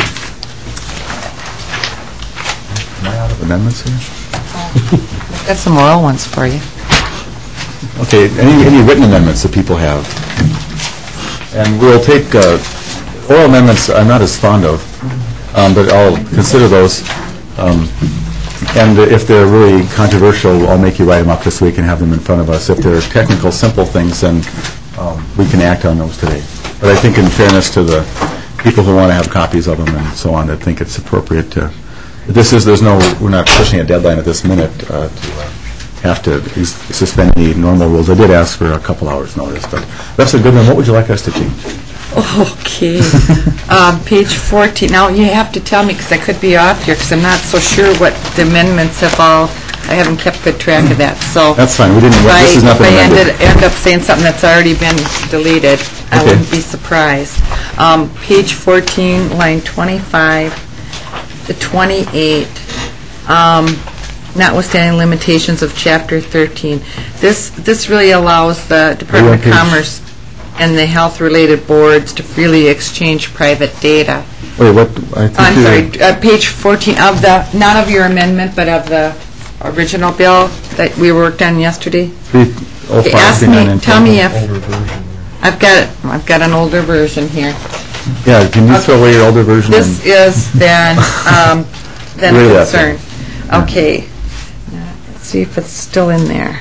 Am I out of amendments here? I've got some oral ones for you. Okay, any, any written amendments that people have? And we'll take, uh, oral amendments I'm not as fond of, um, but I'll consider those. Um, and if they're really controversial, I'll make you write them up just so we can have them in front of us. If they're technical, simple things, then um, we can act on those today. But I think in fairness to the people who want to have copies of them and so on, I think it's appropriate to, this is, there's no, we're not pushing a deadline at this minute uh, to uh, have to s- suspend any normal rules. I did ask for a couple hours' notice, but that's a good one. What would you like us to change? Okay. Um, Page fourteen. Now, you have to tell me, because I could be off here, because I'm not so sure what the amendments have all, I haven't kept good track of that, so. That's fine. We didn't, If I- this is nothing If I amended. ended, end up saying something that's already been deleted, I Okay. wouldn't be surprised. Um, Page fourteen, line twenty-five to twenty-eight. Um, notwithstanding limitations of Chapter thirteen. This, this really allows the Department of page? Commerce and the health-related boards to freely exchange private data. Wait, what, I think I'm you're- sorry, uh, page fourteen of the, not of your amendment, but of the original bill that we worked on yesterday. three oh five, Ask three nine, me, and tell me if, Older version. I've got, I've got an older version here. Yeah, can you throw away your older version? This and- is then, um, then Read a that concern. Yeah. Okay. Now, let's see if it's still in there.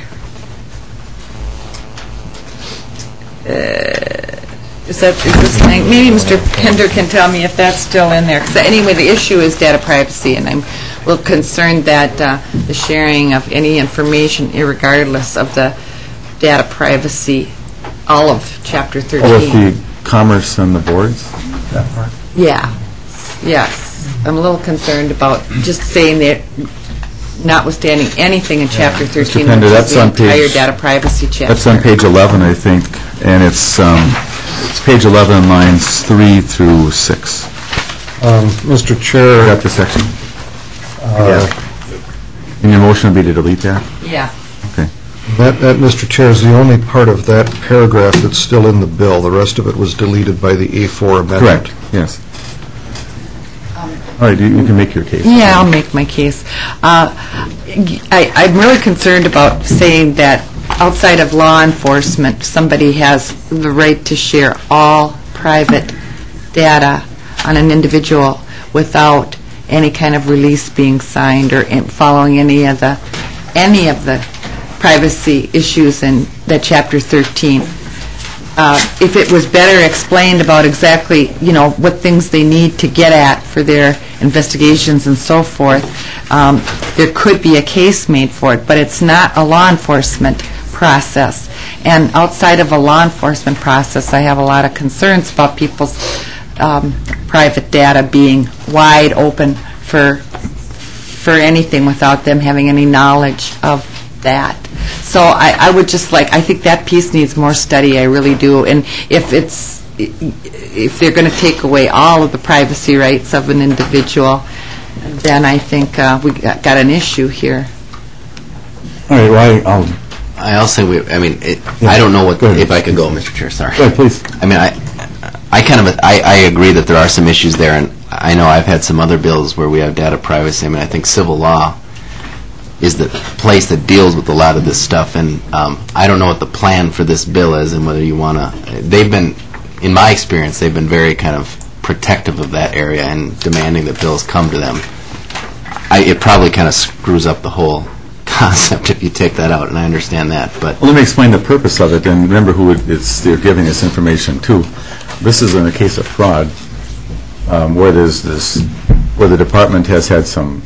Uh, Is that, is this thing, maybe Mister Pender can tell me if that's still in there. 'Cause anyway, the issue is data privacy, and I'm a little concerned that uh, the sharing of any information, irregardless of the data privacy, all of Chapter Oh, thirteen. with the commerce and the boards? That part? Yeah, yes. I'm a little concerned about just saying that notwithstanding anything in Chapter thirteen, Pender, which is that's the on entire page- data privacy chapter. That's on page eleven, I think, and it's, um, it's page eleven, lines three through six. Um, Mister Chair, Got the section? uh, And your motion would be to delete that? Yeah. Okay. that, that, Mister Chair, is the only part of that paragraph that's still in the bill. The rest of it was deleted by the A four amendment. Correct, yes. All right, you you can make your case. Yeah, I'll make my case. Uh, I, I'm really concerned about saying that outside of law enforcement, somebody has the right to share all private data on an individual without any kind of release being signed or in- following any of the, any of the privacy issues in that Chapter thirteen. Uh, If it was better explained about exactly, you know, what things they need to get at for their investigations and so forth, um, there could be a case made for it, but it's not a law enforcement process. And outside of a law enforcement process, I have a lot of concerns about people's um, private data being wide open for, for anything without them having any knowledge of that. So I, I would just like, I think that piece needs more study, I really do. And if it's, if they're going to take away all of the privacy rights of an individual, then I think uh, we got got an issue here. All right, well, I- I'll, I also, we- I mean, it- I don't know what, Go ahead. if I could go, Mister Chair, sorry. go ahead, please. I mean, I, I kind of, I, I agree that there are some issues there, and I know I've had some other bills where we have data privacy. I mean, I think civil law is the place that deals with a lot of this stuff, and um, I don't know what the plan for this bill is and whether you want to, they've been, in my experience, they've been very kind of protective of that area and demanding that bills come to them. I, it probably kind of screws up the whole concept if you take that out, and I understand that, but Well, let me explain the purpose of it, and remember who it- it's, they're giving this information to. This is in a case of fraud, um, where there's this, where the department has had some,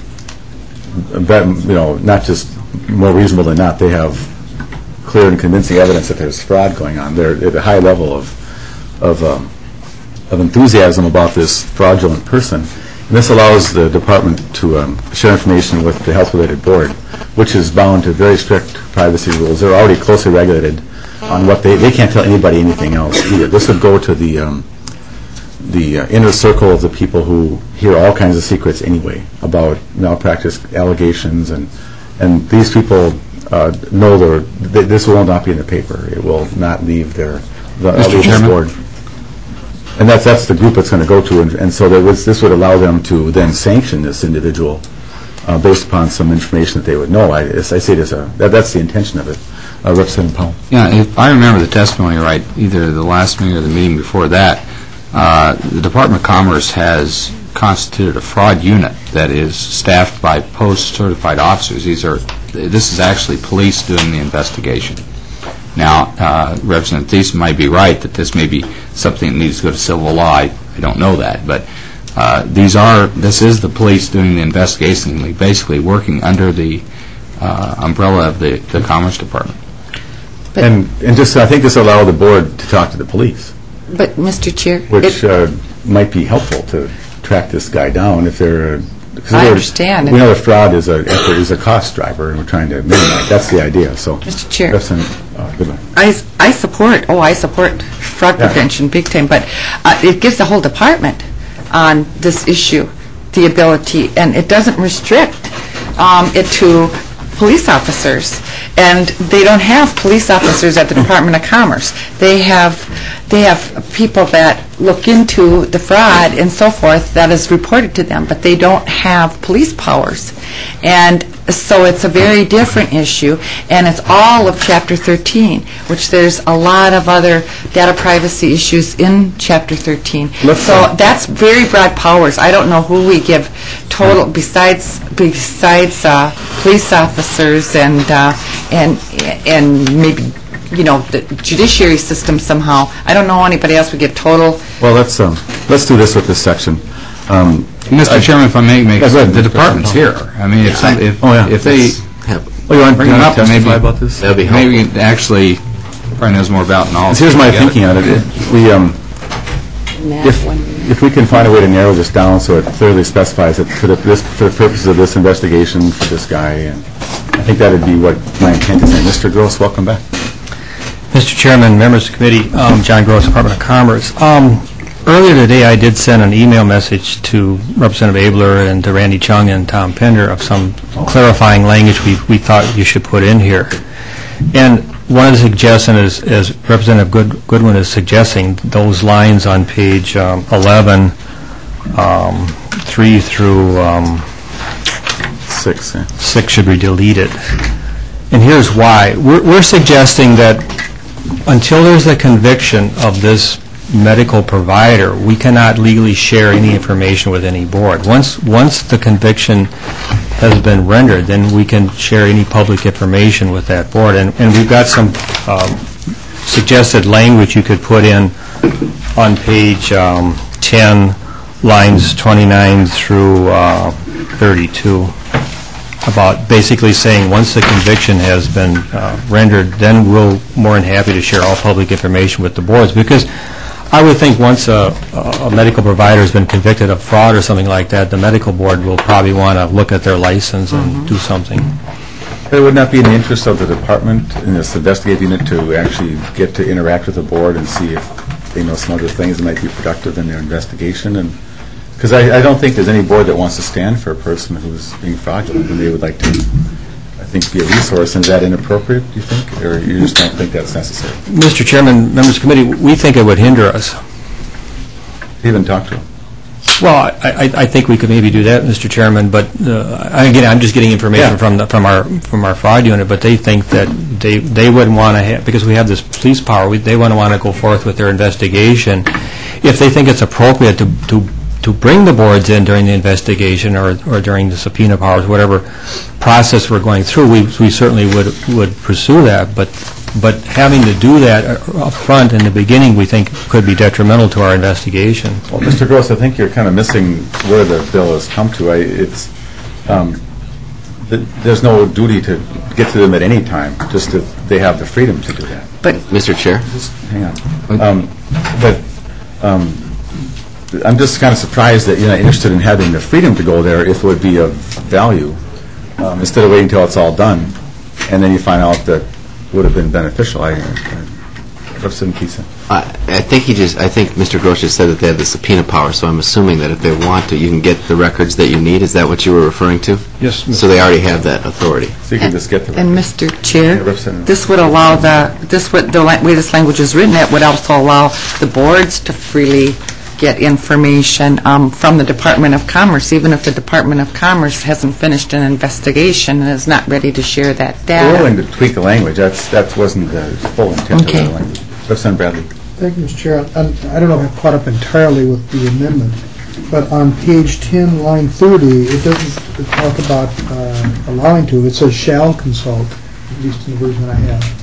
bet- you know, not just more reasonable than not, they have clear and convincing evidence that there's fraud going on. They're at a high level of, of, um, of enthusiasm about this fraudulent person. And this allows the department to um, share information with the health-related board, which is bound to very strict privacy rules. They're already closely regulated on what they, they can't tell anybody anything else either. This would go to the, um, the uh, inner circle of the people who hear all kinds of secrets anyway about malpractice allegations, and and these people uh, know they're, th- this will not be in the paper. It will not leave their the Mister leave this Chairman? board. And that's that's the group it's going to go to, and, and so there was, this would allow them to then sanction this individual uh, based upon some information that they would know. I, I see it as a that, that's the intention of it. Uh, Representative Powell. Yeah, if I remember the testimony right, either the last meeting or the meeting before that, uh, the Department of Commerce has constituted a fraud unit that is staffed by post-certified officers. These are, this is actually police doing the investigation. Now, uh, Representative Thiessen might be right that this may be something that needs to go to civil law. I, I don't know that, but uh, these are, this is the police doing the investigation, basically working under the uh, umbrella of the, the Commerce Department. But- And and just, I think this will allow the board to talk to the police, But, Mister Chair, which it- uh, might be helpful to track this guy down if they're... uh, 'cause I we're- understand. We know that fraud is a is a cost driver, and we're trying to minimize. That's the idea, so... Mister Chair. Representative, uh, Goodwin. I, I support, oh, I support fraud Yeah. prevention big time, but uh, it gives the whole department on this issue the ability, and it doesn't restrict um, it to police officers. And they don't have police officers at the Department of Commerce. They have, they have people that look into the fraud and so forth that is reported to them, but they don't have police powers. And so it's a very different issue, and it's all of Chapter thirteen, which there's a lot of other data privacy issues in Chapter thirteen. Let's, so uh, that's very broad powers. I don't know who we give total, besides besides uh, police officers and uh, and and maybe, you know, the judiciary system somehow. I don't know anybody else we give total. Well, let's, um, let's do this with this section. Um, Mister Chairman, if I may make, Yeah, go ahead, the Mister department's here. President. I mean, if, some- if Oh, yeah. if they Oh, you want bring you them want up, to testify maybe about this? That'd be helpful. maybe you actually probably knows more about it than all. of us Here's my together. thinking on it. It- We, um, if, if we can find a way to narrow this down so it clearly specifies that for the, this, for the purposes of this investigation for this guy, and I think that would be what my intent is. Mister Gross, welcome back. Mister Chairman, members of the committee, um, John Gross, Department of Commerce. Um, Earlier today, I did send an email message to Representative Abler and to Randy Chung and Tom Pender of some clarifying language we we thought you should put in here. And one of the suggestions is, as Representative Good, Goodwin is suggesting, those lines on page um, eleven, um, three through um, Six, yeah. six should be deleted. And here's why. We're, we're suggesting that until there's a conviction of this medical provider, we cannot legally share any information with any board. Once once the conviction has been rendered, then we can share any public information with that board. And, and we've got some um, suggested language you could put in on page um, ten, lines twenty-nine through uh, thirty-two, about basically saying once the conviction has been uh, rendered, then we're more than happy to share all public information with the boards. Because I would think once a, a medical provider has been convicted of fraud or something like that, the medical board will probably want to look at their license and mm-hmm. do something. It would not be in the interest of the department in this investigating it to actually get to interact with the board and see if they know some other things that might be productive in their investigation. And because I, I don't think there's any board that wants to stand for a person who's being fraudulent, and they would like to, I think, be a resource. And is that inappropriate, do you think? Or you just don't think that's necessary? Mister Chairman, members of the committee, we think it would hinder us. Even talk to them. Well, I, I, I think we could maybe do that, Mister Chairman, but uh, again, I'm just getting information Yeah. from the, from our from our fraud unit, but they think that they they wouldn't want to have, because we have this police power, we, they wouldn't want to go forth with their investigation. If they think it's appropriate to, to to bring the boards in during the investigation or, or during the subpoena powers, whatever process we're going through, we, we certainly would would pursue that. But but having to do that up front in the beginning, we think could be detrimental to our investigation. Well, Mister Gross, I think you're kind of missing where the bill has come to. I, it's um, th- there's no duty to get to them at any time. Just that they have the freedom to do that. But Mister Chair? Just hang on. Um, but. Um, I'm just kind of surprised that you're not interested in having the freedom to go there if it would be of value, um, instead of waiting until it's all done, and then you find out that it would have been beneficial. I, I, Representative Keeson. I, I think he just. I think Mister Gross just said that they have the subpoena power. So I'm assuming that if they want to, you can get the records that you need. Is that what you were referring to? Yes. So they already have that authority. So you can just get the records. And Mister Chair, Yeah, Representative. this would allow the this would the way this language is written, it would also allow the boards to freely get information um, from the Department of Commerce, even if the Department of Commerce hasn't finished an investigation and is not ready to share that We're willing data. to tweak the language. That's that wasn't the full intent Okay. of the language. Representative Bradley. Thank you, Mister Chair. And I don't know if I've caught up entirely with the amendment, but on page ten, line thirty, it doesn't talk about uh, allowing to. It says shall consult, at least in the version that I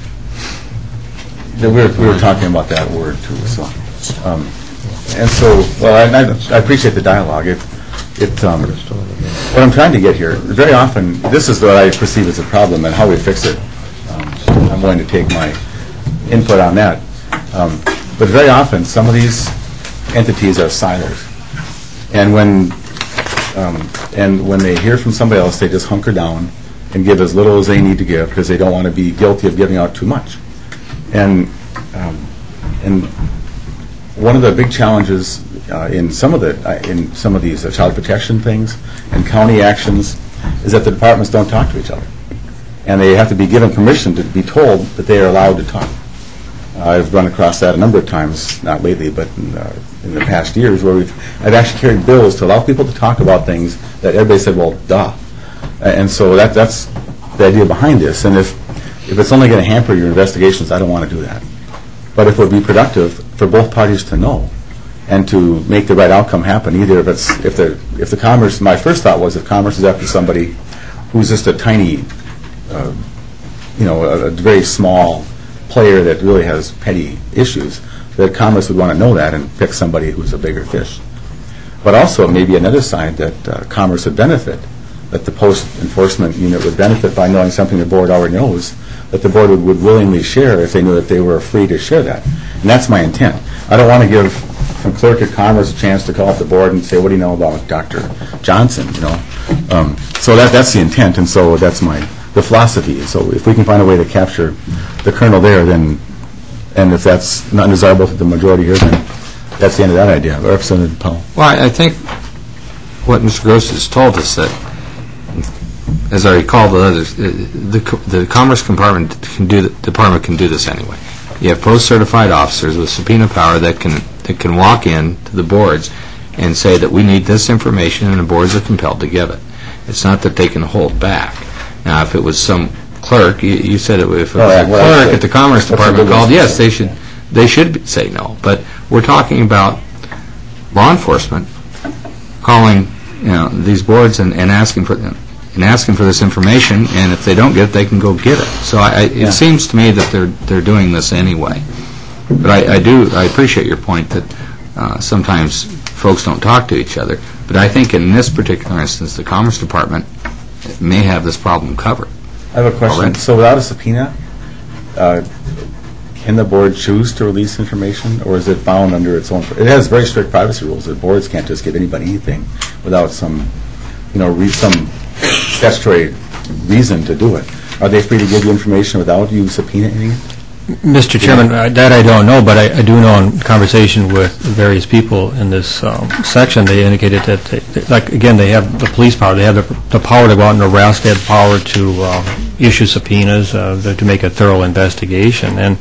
have. Yeah, we were, we were talking about that word too. So, um, and so, well, I, I, I appreciate the dialogue. It, it, um, what I'm trying to get here, very often, this is what I perceive as a problem, and how we fix it. Um, I'm willing to take my input on that. Um, but very often, some of these entities are silos, and when um, and when they hear from somebody else, they just hunker down and give as little as they need to give because they don't want to be guilty of giving out too much. And um, and one of the big challenges uh, in some of the uh, in some of these uh, child protection things and county actions is that the departments don't talk to each other. And they have to be given permission to be told that they are allowed to talk. Uh, I've run across that a number of times, not lately, but in, uh, in the past years, where we've, I've actually carried bills to allow people to talk about things that everybody said, well, duh. And so that, that's the idea behind this. And if, if it's only going to hamper your investigations, I don't want to do that. But if it would be productive for both parties to know and to make the right outcome happen, either if it's, if the, if the Commerce, my first thought was if Commerce is after somebody who's just a tiny, uh, you know, a, a very small player that really has petty issues, that Commerce would want to know that and pick somebody who's a bigger fish. But also maybe another side that uh, Commerce would benefit, that the post-enforcement unit would benefit by knowing something the board already knows, that the board would, would willingly share if they knew that they were free to share that. And that's my intent. I don't want to give from clerk at Commerce a chance to call up the board and say, what do you know about Doctor Johnson, you know? Um, so that that's the intent, and so that's my, the philosophy. So if we can find a way to capture the kernel there, then, and if that's not desirable to the majority here, then that's the end of that idea. Representative Powell. Well, I think what Mister Gross has told us that, as I recall the others, the, the Commerce Department can do the department can do this anyway. You have post-certified officers with subpoena power that can that can walk in to the boards and say that we need this information, and the boards are compelled to give it. It's not that they can hold back. Now, if it was some clerk, you, you said it, if it was oh, yeah, a well, clerk at the Commerce Department called, yes, they should they should say no. But we're talking about law enforcement calling, you know, these boards and, and asking for them. and asking for this information, and if they don't get it, they can go get it. So I, I, it Yeah. seems to me that they're they're doing this anyway. But I, I do I appreciate your point that uh, sometimes folks don't talk to each other. But I think in this particular instance, the Commerce Department may have this problem covered. I have a question. Already. So without a subpoena, uh, can the board choose to release information, or is it bound under its own? It has very strict privacy rules. The boards can't just give anybody anything without some, you know, re- some statutory reason to do it. Are they free to give you information without you subpoenaing it? Mister Chairman, uh, that I don't know, but I, I do know in conversation with various people in this um, section, they indicated that, they, they- like, again, they have the police power, they have the, the power to go out and arrest, they have the power to um, issue subpoenas, uh, the- to make a thorough investigation. And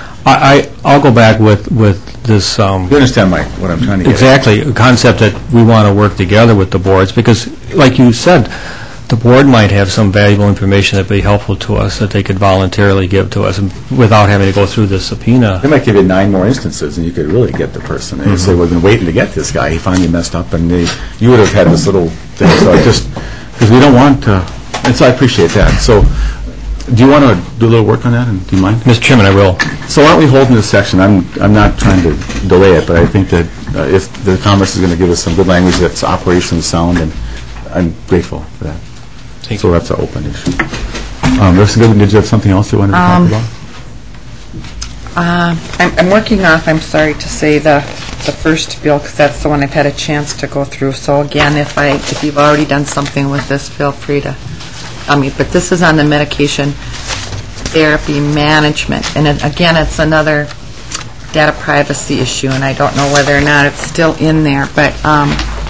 I, I, I'll go back with, with this... Um, You understand, Mike, what I'm trying to get at? Exactly, a concept that we want to work together with the boards, because, like you said, the board might have some valuable information that would be helpful to us that they could voluntarily give to us without having to go through the subpoena. They might give you nine more instances, and you could really get the person. And you say, we've been waiting to get this guy. He finally messed up, and they, you would have had this little thing. So I just, because we don't want to, and so I appreciate that. So do you want to do a little work on that, and do you mind? Mister Chairman, I will. So why don't we hold in this section? I'm I'm not trying to delay it, but I think that uh, if the Commerce is going to give us some good language that's operations sound, and I'm grateful for that. Thank so you. that's an open issue. Um, Representative Goodwin, did you have something else you wanted to Um, talk about? Uh, I'm I'm working off, I'm sorry to say, the the first bill, because that's the one I've had a chance to go through. So again, if I if you've already done something with this, feel free to, I mean, but this is on the medication therapy management. And it, again, it's another data privacy issue, and I don't know whether or not it's still in there, but um,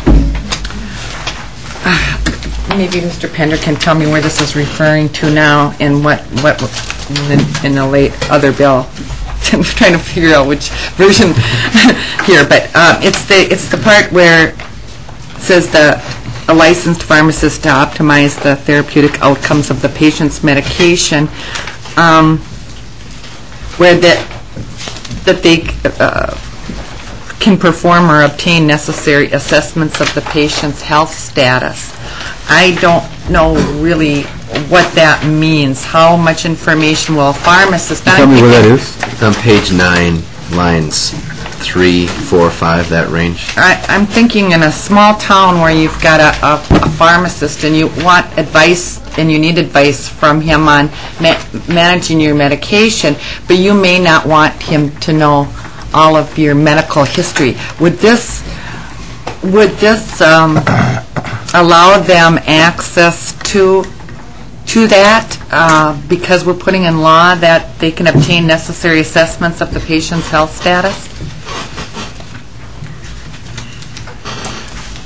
maybe Mister Pender can tell me where this is referring to now and what, what in, in the late other bill. I'm trying to figure out which version here, but uh, it's the it's the part where it says the a licensed pharmacist to optimize the therapeutic outcomes of the patient's medication, um, where that that they uh, can perform or obtain necessary assessments of the patient's health status. I don't know really what that means. How much information will a pharmacist... Tell me where that is. It's on page nine, lines three, four, five, that range. I, I'm thinking in a small town where you've got a, a, a pharmacist and you want advice and you need advice from him on ma- managing your medication, but you may not want him to know all of your medical history. Would this would this um, allow them access to to that uh, because we're putting in law that they can obtain necessary assessments of the patient's health status?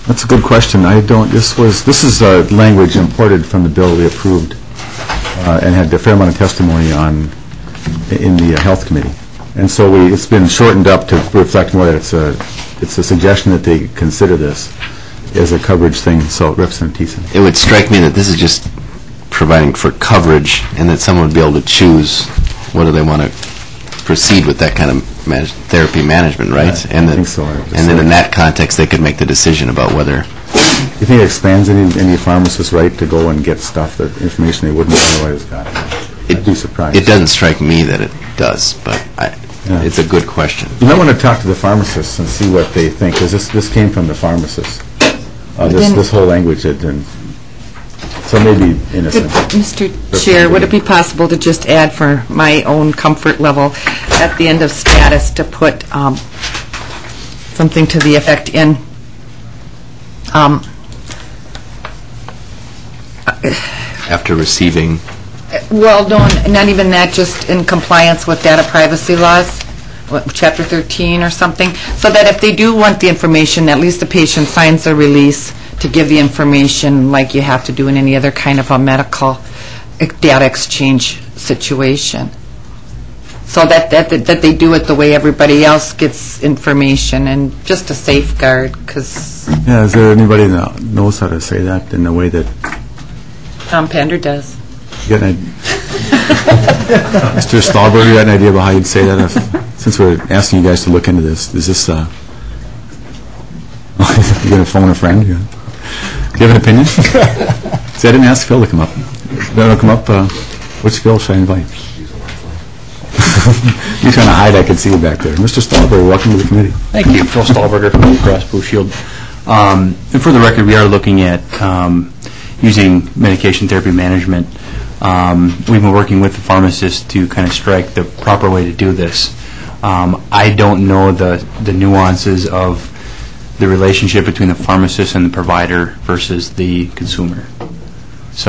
That's a good question. I don't, this was, this is uh, language imported from the bill we approved uh, and had a fair amount of testimony on in the uh, Health Committee. And so we, it's been shortened up to reflect more that it's a, it's a suggestion that they consider this as a coverage thing. So, Representative Thiessen. It would strike me that this is just providing for coverage and that someone would be able to choose whether they want to proceed with that kind of manage- therapy management, right? I and think so. I And then in that context, they could make the decision about whether... You think it expands any, any pharmacist's right to go and get stuff, that information they wouldn't otherwise got? I'd be surprised. It doesn't strike me that it does, but I, Yeah. it's a good question. You might want to talk to the pharmacists and see what they think, because this, this came from the pharmacists. Uh, this, Then- this whole language, it, and so maybe Could- innocent. Mister Chair, would it be possible to just add for my own comfort level at the end of status to put um, something to the effect in, um, After receiving... well, no, not even that, just in compliance with data privacy laws, what, Chapter thirteen or something, so that if they do want the information, at least the patient signs a release to give the information like you have to do in any other kind of a medical ex- data exchange situation. So that, that, that they do it the way everybody else gets information, and just a safeguard, because Yeah, is there anybody that knows how to say that in a way that, Tom Pender does. you got an idea? Mister Stahlberg, you got an idea about how you'd say that? If, since we're asking you guys to look into this, is this, uh, you going to phone a friend? Yeah. Do you have an opinion? See, I didn't ask Phil to come up. Then I'll come up, uh, which Phil should I invite? You're trying to hide, I can see you back there. Mister Stahlberg, welcome to the committee. Thank you. Phil Stahlberger from Blue Cross Blue Shield. Um, and for the record, we are looking at um, using medication therapy management. Um, we've been working with the pharmacist to kind of strike the proper way to do this. Um, I don't know the, the nuances of the relationship between the pharmacist and the provider versus the consumer. So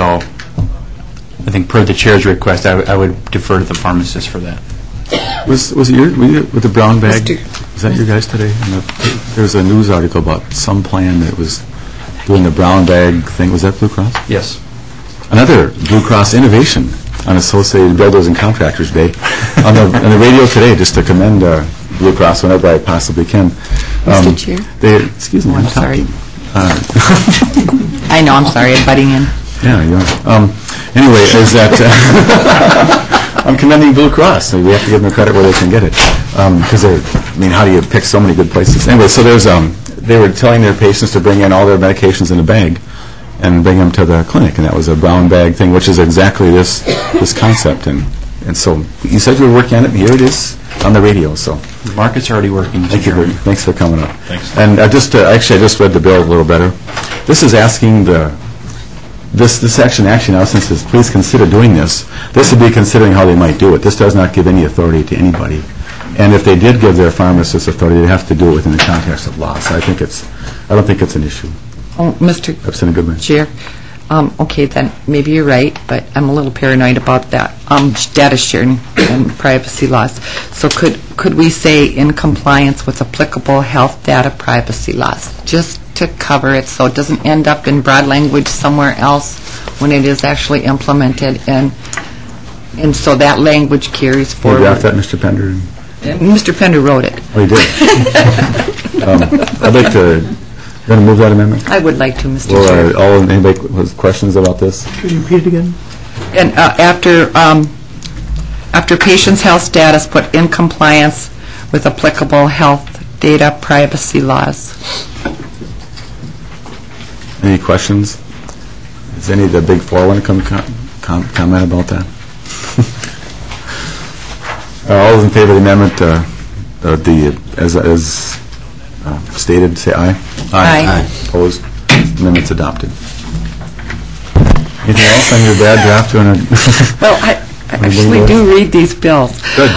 I think per the chair's request, I, w- I would defer to the pharmacist for that. Was was it your, were you with the brown bag? Mister Is that your guys today? And the, there was a news article about some plan that was doing the brown bag thing. Was that Blue Cross? Yes. Another Blue Cross innovation on Associated Builders and Contractors Day on the, on the radio today, just to commend uh, Blue Cross whenever I possibly can. Mister Chair? They, excuse me, Oh, I'm I'm talking. sorry. Uh, I know, I'm sorry, I'm butting in. Yeah, you are. Um, anyway, is that uh, I'm commending Blue Cross. So we have to give them credit where they can get it, because um, I mean, how do you pick so many good places? Anyway, so there's um, they were telling their patients to bring in all their medications in a bag and bring them to the clinic, and that was a brown bag thing, which is exactly this this concept. And and so you said you were working on it, and here it is on the radio. So The market's already working. Mister thank you. Chairman. For, thanks for coming up. Thanks. And uh, just uh, actually, I just read the bill a little better. This is asking the This, this action actually now, since it's please consider doing this, this would be considering how they might do it. This does not give any authority to anybody. And if they did give their pharmacist authority, they'd have to do it within the context of law. So I think it's, I don't think it's an issue. Oh, Mister Representative Goodman. Chair, um, okay, then, maybe you're right, but I'm a little paranoid about that, um, data sharing and privacy laws. So could, could we say in compliance with applicable health data privacy laws, just to cover it so it doesn't end up in broad language somewhere else when it is actually implemented, and, and so that language carries Can you forward? draft that, Mister Pender? Mister Pender wrote it. Oh, he did. um, I'd like to, you want to move that amendment? I would like to, Mister Well, Chair. uh, all, anybody has questions about this? Could you repeat it again? And uh, after, um, after patient's health status, put in compliance with applicable health data privacy laws. Any questions? Does any of the big four want to come com- com- comment about that? uh, all those in favor of the amendment, uh, uh, the as as uh, stated, say aye. Aye. Aye. Opposed? Amendment's adopted. Anything else on your bad draft? You want to? Well, I I actually do read these bills. Good.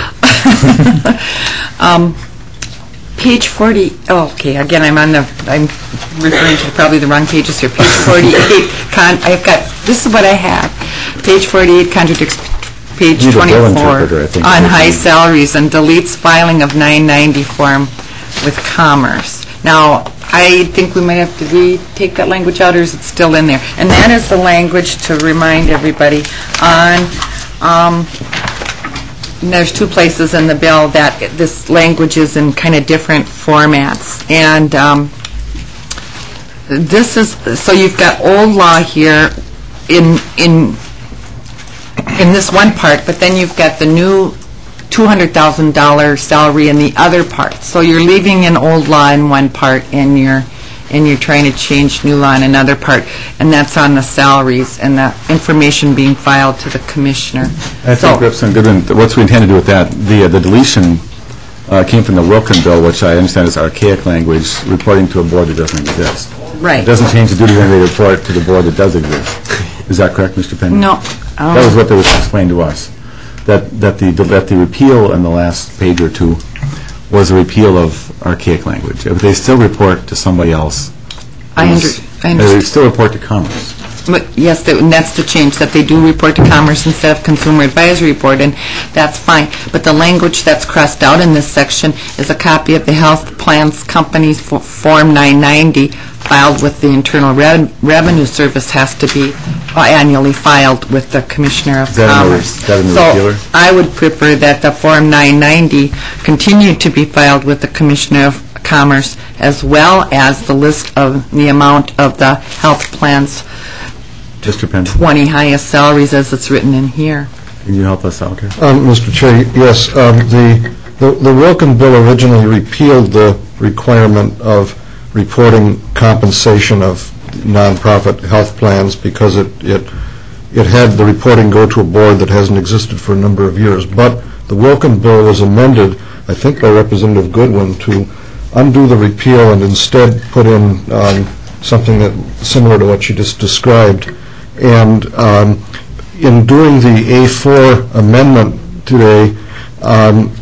um, Page forty, oh, okay, again, I'm on the, I'm referring to probably the wrong pages here. Page forty-eight, con, I've got, this is what I have. Page forty-eight contradicts page You need a bill twenty-four interpreter, I think. on high salaries and deletes filing of nine ninety form with Commerce. Now, I think we might have to re-take that language out, or is it still in there? And that is the language, to remind everybody, on, um, there's two places in the bill that this language is in kind of different formats. And um, this is, so you've got old law here in, in, in this one part, but then you've got the new two hundred thousand dollars salary in the other part. So you're leaving an old law in one part, and you're and you're trying to change new law in another part, and that's on the salaries and the information being filed to the commissioner. I So- think Representative Goodwin, what we intend to do with that, the uh, the deletion uh, came from the Wilkin bill, which I understand is archaic language, reporting to a board that doesn't exist. Right. It doesn't change the duty of any report to the board that does exist. Is that correct, Mister Penny? No. That was what was explained to us. That that the that the repeal in the last page or two was a repeal of archaic language. If they still report to somebody else, I under- it's- I They understand. still report to Commerce. But yes, that- and that's the change, that they do report to Commerce instead of Consumer Advisory Board, and that's fine. But the language that's crossed out in this section is a copy of the Health Plans Company's Fo- Form nine ninety filed with the Internal Re- Revenue Service has to be uh, annually filed with the Commissioner of Is that in the- Commerce. is that in the repealer? So I would prefer that the Form nine ninety continue to be filed with the Commissioner of Commerce, as well as the list of the amount of the health plans, Mister Penny, twenty highest salaries as it's written in here. can you help us out here? Um, Mister Chair, yes, um, the the the Wilkin bill originally repealed the requirement of reporting compensation of nonprofit health plans because it it it had the reporting go to a board that hasn't existed for a number of years. But the Wilkin bill was amended, I think, by Representative Goodwin to undo the repeal and instead put in um, something that similar to what you just described. And um, in doing the A four amendment today, um,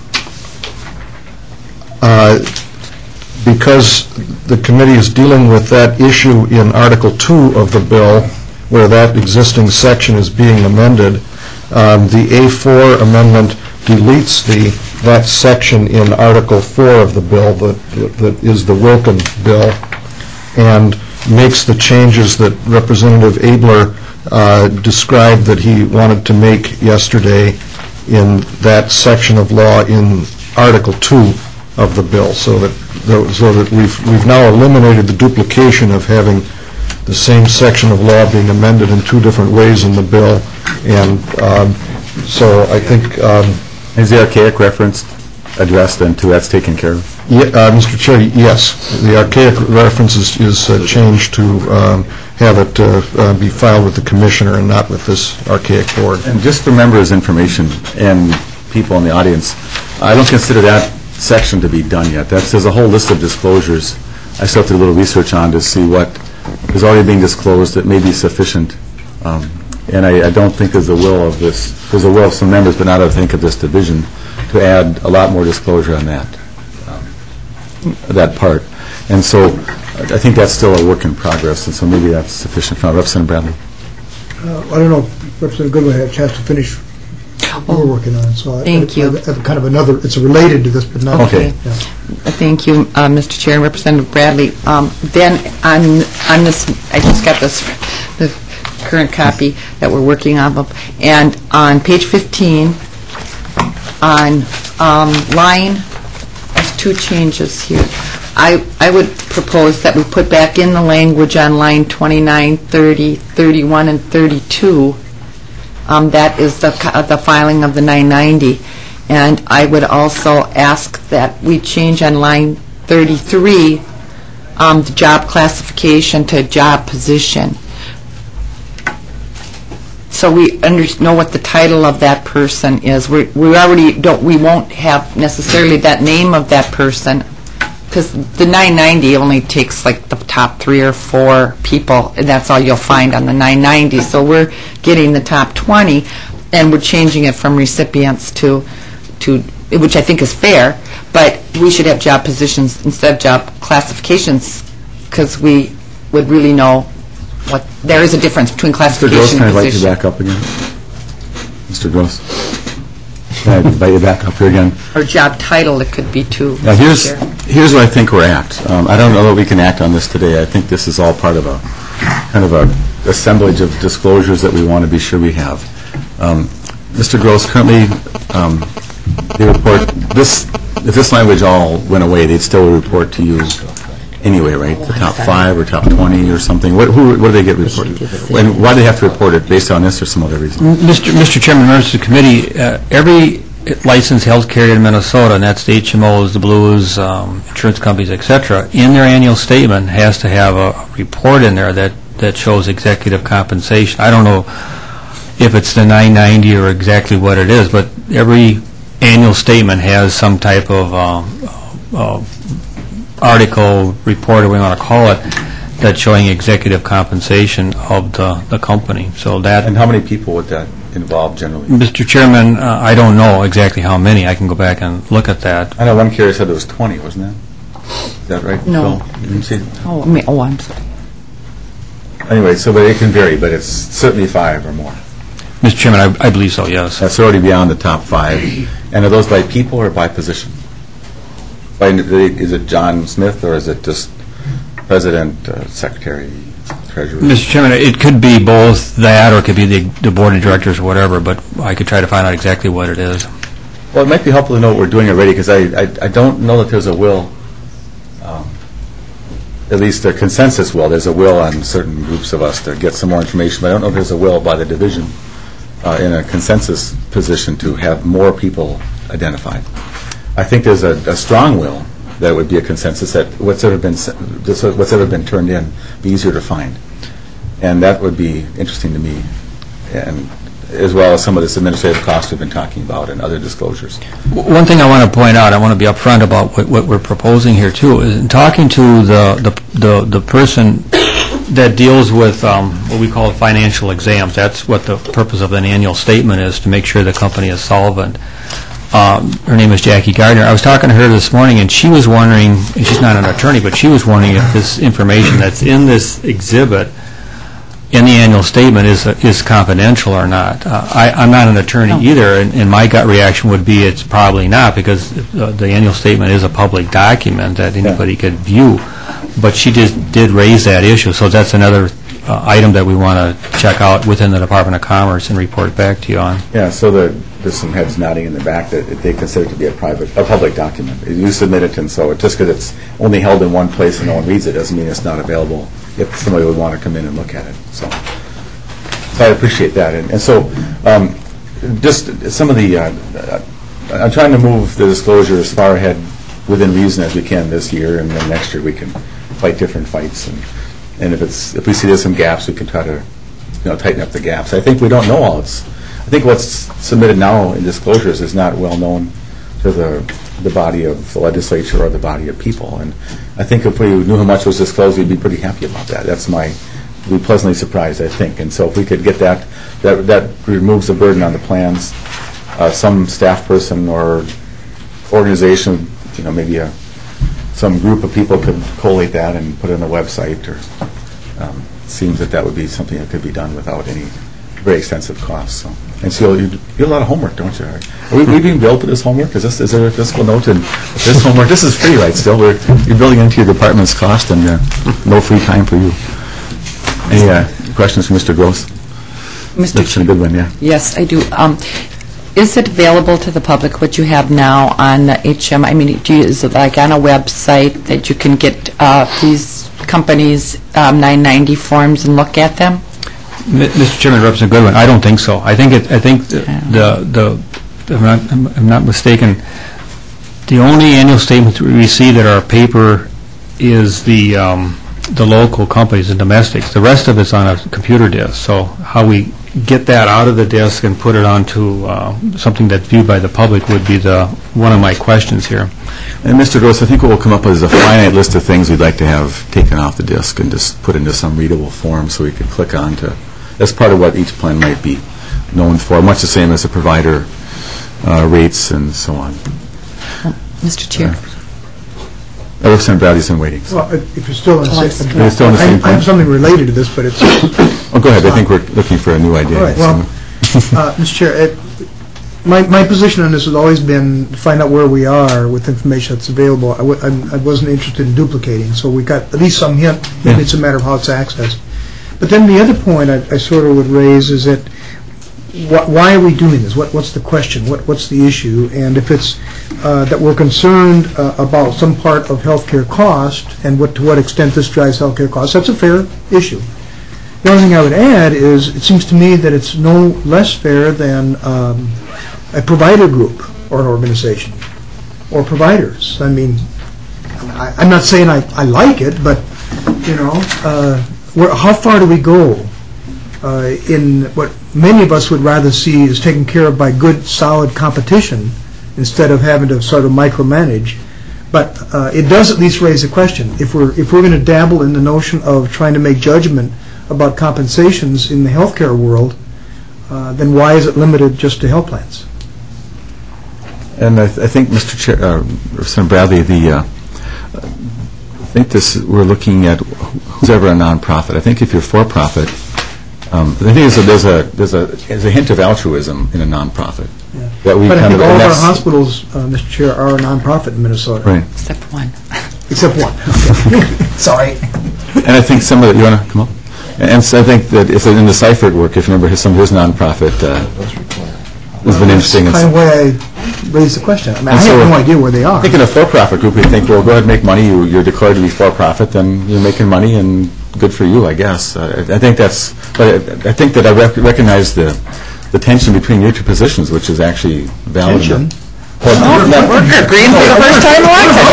uh, because the committee is dealing with that issue in Article two of the bill, where that existing section is being amended, um, the A four amendment deletes the that section in Article four of the bill that that is the Wilkin bill, and makes the changes that Representative Abler uh, described that he wanted to make yesterday in that section of law in Article two of the bill, so that so that we've we've now eliminated the duplication of having the same section of law being amended in two different ways in the bill, and um, so I think. Um, Is the archaic reference addressed and to that's taken care of? Yeah, uh, Mister Chair, yes. The archaic reference is, is uh, changed to um, have it uh, uh, be filed with the Commissioner and not with this archaic board. And just for members' information and people in the audience, I don't consider that section to be done yet. That's, there's a whole list of disclosures I still have to do a little research on to see what is already being disclosed that may be sufficient. Um, and I, I don't think there's a will of this, there's a will of some members, but not I think of this division, to add a lot more disclosure on that, um, that part. And so I think that's still a work in progress, and so maybe that's sufficient. Uh, Representative Bradley. Uh, I don't know if Representative Goodwin had a chance to finish what we're working on, so I- Thank I you. have kind of another, it's related to this, but not... Okay. Yeah. Thank you, uh, Mister Chair and Representative Bradley. Um, Then, on on this, I just got this, the current copy that we're working off of, and on page fifteen, on um, line, there's two changes here. I I would propose that we put back in the language on line twenty-nine, thirty, thirty-one, and thirty-two. Um, That is the co- the filing of the nine ninety. And I would also ask that we change on line thirty-three, um, the job classification to job position. So we under, know what the title of that person is. We we already don't, we won't have necessarily that name of that person, because the nine ninety only takes like the top three or four people, and that's all you'll find on the nine ninety. So we're getting the top twenty, and we're changing it from recipients to, to which I think is fair, but we should have job positions instead of job classifications, because we would really know what, there is a difference between Mister Gross, classification can I and invite you position. back up again? Mister Gross, can I invite you back up here again? Or job title, it could be too. Now, here's, Chair. here's where I think we're at. Um, I don't know that we can act on this today. I think this is all part of a kind of a assemblage of disclosures that we want to be sure we have. Um, Mister Gross, currently, um, they report this. If this language all went away, they'd still report to you anyway, right? The top five or top twenty or something. What, who, what do they get reported? And why do they have to report it? Based on this or some other reason? Mister Mister Chairman, members of the committee, uh, every licensed health carrier in Minnesota, and that's the H M Os, the Blues, um, insurance companies, et cetera, in their annual statement has to have a report in there that, that shows executive compensation. I don't know if it's the nine ninety or exactly what it is, but every annual statement has some type of uh, uh, article, report, or we want to call it, that's showing executive compensation of the, the company. So that. And how many people would that involve generally? Mister Chairman, uh, I don't know exactly how many. I can go back and look at that. I know one carrier said there was twenty, wasn't that? Is that right? No. Phil? You didn't see it? Oh, I mean, oh, I'm sorry. Anyway, so but it can vary, but it's certainly five or more. Mister Chairman, I, I believe so, yes. That's already beyond the top five. And are those by people or by position? By, is it John Smith or is it just President, uh, Secretary, Treasurer? Mister Chairman, it could be both that or it could be the, the board of directors or whatever, but I could try to find out exactly what it is. Well, it might be helpful to know what we're doing already because I, I, I don't know that there's a will, um, at least a consensus will. There's a will on certain groups of us to get some more information, but I don't know if there's a will by the division uh, in a consensus position to have more people identified. I think there's a, a strong will that would be a consensus that what's ever been what's ever been turned in be easier to find, and that would be interesting to me, and as well as some of this administrative cost we've been talking about and other disclosures. One thing I want to point out, I want to be upfront about what, what we're proposing here too, is in talking to the the, the, the person that deals with um, what we call financial exams. That's what the purpose of an annual statement is, to make sure the company is solvent. Um, her name is Jackie Gardner. I was talking to her this morning, and she was wondering, and she's not an attorney, but she was wondering if this information that's in this exhibit in the annual statement is is confidential or not. Uh, I, I'm not an attorney no. either, and, and my gut reaction would be it's probably not, because uh, the annual statement is a public document that anybody yeah. could view. But she just did raise that issue, so that's another uh, item that we want to check out within the Department of Commerce and report back to you on. Yeah, so the, there's some heads nodding in the back that they consider it to be a private, a public document. You submit it, and so it, just because it's only held in one place and no one reads it doesn't mean it's not available if somebody would want to come in and look at it. So, so I appreciate that. And, and so um, just some of the, uh, uh, I'm trying to move the disclosure as far ahead within reason as we can this year, and then next year we can fight different fights. And, and if it's if we see there's some gaps, we can try to you know tighten up the gaps. I think we don't know all. It's I think what's submitted now in disclosures is not well known to the the body of the legislature or the body of people. And I think if we knew how much was disclosed, we'd be pretty happy about that. That's my we'd be pleasantly surprised, I think. And so if we could get that, that that removes the burden on the plans. Uh, some staff person or organization, you know, maybe a some group of people could collate that and put it on a website. Or um, it seems that that would be something that could be done without any very extensive costs. So, and so you do a lot of homework, don't you? Are we, we being billed for this homework? Is this is there a fiscal note in this homework? This is free, right? Still, we're you're building into your department's cost, and uh, no free time for you. Any uh, questions for Mister Gross? Mister That's a good one, yeah. Yes, I do. Um, Is it available to the public, what you have now on the H M? I mean, do you, is it like on a website that you can get uh, these companies' um, nine ninety forms and look at them? Mister Chairman, Representative Goodwin, I don't think so. I think it. I think the the, the if I'm not, I'm not mistaken, the only annual statements we receive that are paper is the um, the local companies and domestics. The rest of it's on a computer disk. So how we get that out of the disk and put it onto uh, something that's viewed by the public would be the one of my questions here. And Mister Gross, I think what we'll come up with is a finite list of things we'd like to have taken off the disk and just put into some readable form so we could click on to. That's part of what each plan might be known for, much the same as the provider uh, rates and so on. Uh, Mister Chair. Uh, Representative Bradley's in waiting. Well, if you're still on the Oh, same, You're still on the same I I have point? something related to this, but it's. Oh, go ahead. I think we're looking for a new idea. All right, well, uh, Mister Chair, it- my, my position on this has always been to find out where we are with information that's available. I, w- I, I wasn't interested in duplicating, so we got at least some hint. Maybe it's a matter of how it's accessed. But then the other point I, I sort of would raise is that wh- why are we doing this? What, what's the question? What, what's the issue? And if it's uh, that we're concerned uh, about some part of healthcare cost and what to what extent this drives healthcare costs, that's a fair issue. The only thing I would add is it seems to me that it's no less fair than um, a provider group or an organization or providers. I mean, I, I'm not saying I, I like it, but, you know, uh, where, how far do we go uh, in what many of us would rather see is taken care of by good, solid competition instead of having to sort of micromanage. But uh, it does at least raise a question. If we're, if we're going to dabble in the notion of trying to make judgment about compensations in the healthcare world, uh, then why is it limited just to health plans? And I, th- I think, Mister Chair, uh, Representative Bradley, the uh, I think this we're looking at who's ever a nonprofit. I think if you're for profit, um, the thing is that there's a there's a there's a hint of altruism in a nonprofit. Yeah. That we but I kind think of, all of our that's- hospitals, uh, Mister Chair, are a nonprofit in Minnesota. Right. Except one. Except one. Sorry. And I think some of the, you want to come up? And so I think that if in the Seifert work, if you remember his, some of his nonprofit, uh, has been interesting. That's kind of why I raised the question. I mean, I And so have no idea where they are. I think in a for-profit group, we think, well, go ahead and make money. You, you're declared to be for-profit, then you're making money, and good for you, I guess. Uh, I, I think that's. But I, I think that I rec- recognize the the tension between your two positions, which is actually valid. Tension? Well, not- We're agreeing for the first time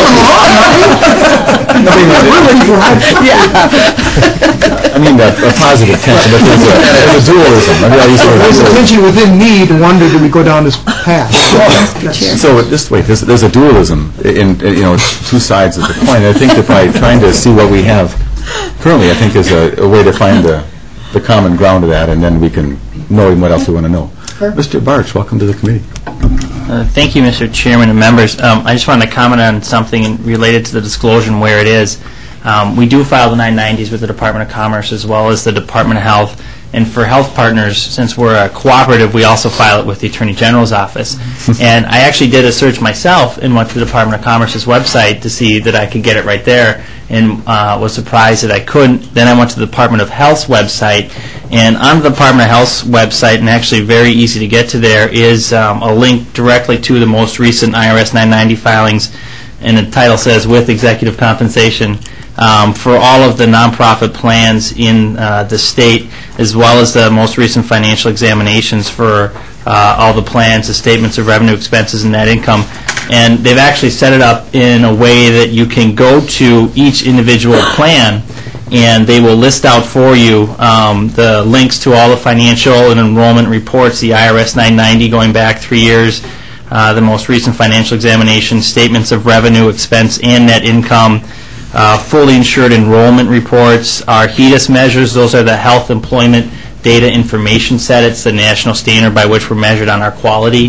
I mean, a, a positive tension, but there's a, there's a dualism. I mean, I used to There's a dualism. tension within me to wonder, do we go down this path? That's- So just wait, there's, there's a dualism in, in, you know, two sides of the coin. I think that by trying to see what we have currently, I think is a, a way to find the, the common ground of that, and then we can know what else we want to know. Mister Barch, welcome to the committee. Uh, Thank you, Mister Chairman and members. Um, I just wanted to comment on something related to the disclosure and where it is. Um, We do file the nine nineties with the Department of Commerce as well as the Department of Health. And for health partners, since we're a cooperative, we also file it with the Attorney General's office. And I actually did a search myself and went to the Department of Commerce's website to see that I could get it right there, and uh, was surprised that I couldn't. Then I went to the Department of Health's website, and on the Department of Health's website, and actually very easy to get to there, is um, a link directly to the most recent I R S nine ninety filings, and the title says, with executive compensation, um, for all of the nonprofit plans in uh, the state, as well as the most recent financial examinations for uh, all the plans, the statements of revenue, expenses, and net income. And they've actually set it up in a way that you can go to each individual plan, and they will list out for you um, the links to all the financial and enrollment reports, the I R S nine ninety going back three years, uh, the most recent financial examination, statements of revenue, expense, and net income, uh, fully insured enrollment reports, our HEDIS measures. Those are the Health Employment Data Information Set. It's the national standard by which we're measured on our quality,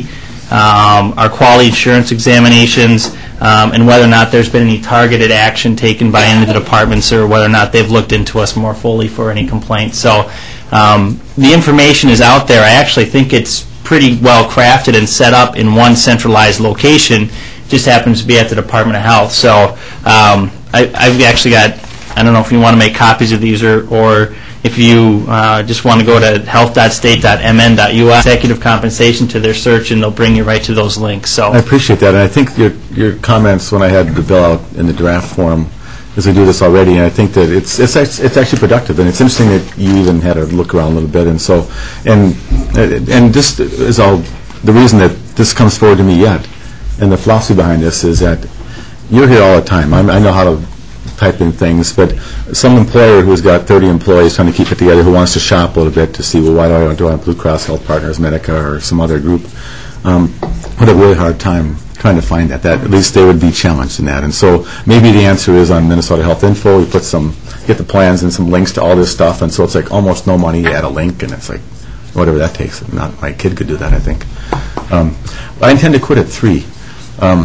um, our quality assurance examinations, um, and whether or not there's been any targeted action taken by any of the departments, or whether or not they've looked into us more fully for any complaints. So um, the information is out there. I actually think it's pretty well crafted and set up in one centralized location. Just happens to be at the Department of Health. So um, I, I've actually got, I don't know if you want to make copies of these, or, or if you uh, just want to go to health dot state dot m n dot u s, executive compensation to their search, and they'll bring you right to those links. So I appreciate that, and I think your your comments when I had the bill out in the draft form, as we do this already, and I think that it's it's act- it's actually productive, and it's interesting that you even had a look around a little bit, and so and and this is all the reason that this comes forward to me yet, and the philosophy behind this is that you're here all the time. I'm, I know how to type in things, but some employer who's got thirty employees trying to keep it together, who wants to shop a little bit to see, well, why do I do I want Blue Cross Health Partners, Medica, or some other group, um, would have a really hard time trying to find that. That at least they would be challenged in that. And so maybe the answer is on Minnesota Health Info. We put some, get the plans and some links to all this stuff, and so it's like almost no money. You add a link, and it's like whatever that takes. Not my kid could do that, I think. Um, I intend to quit at three. Um,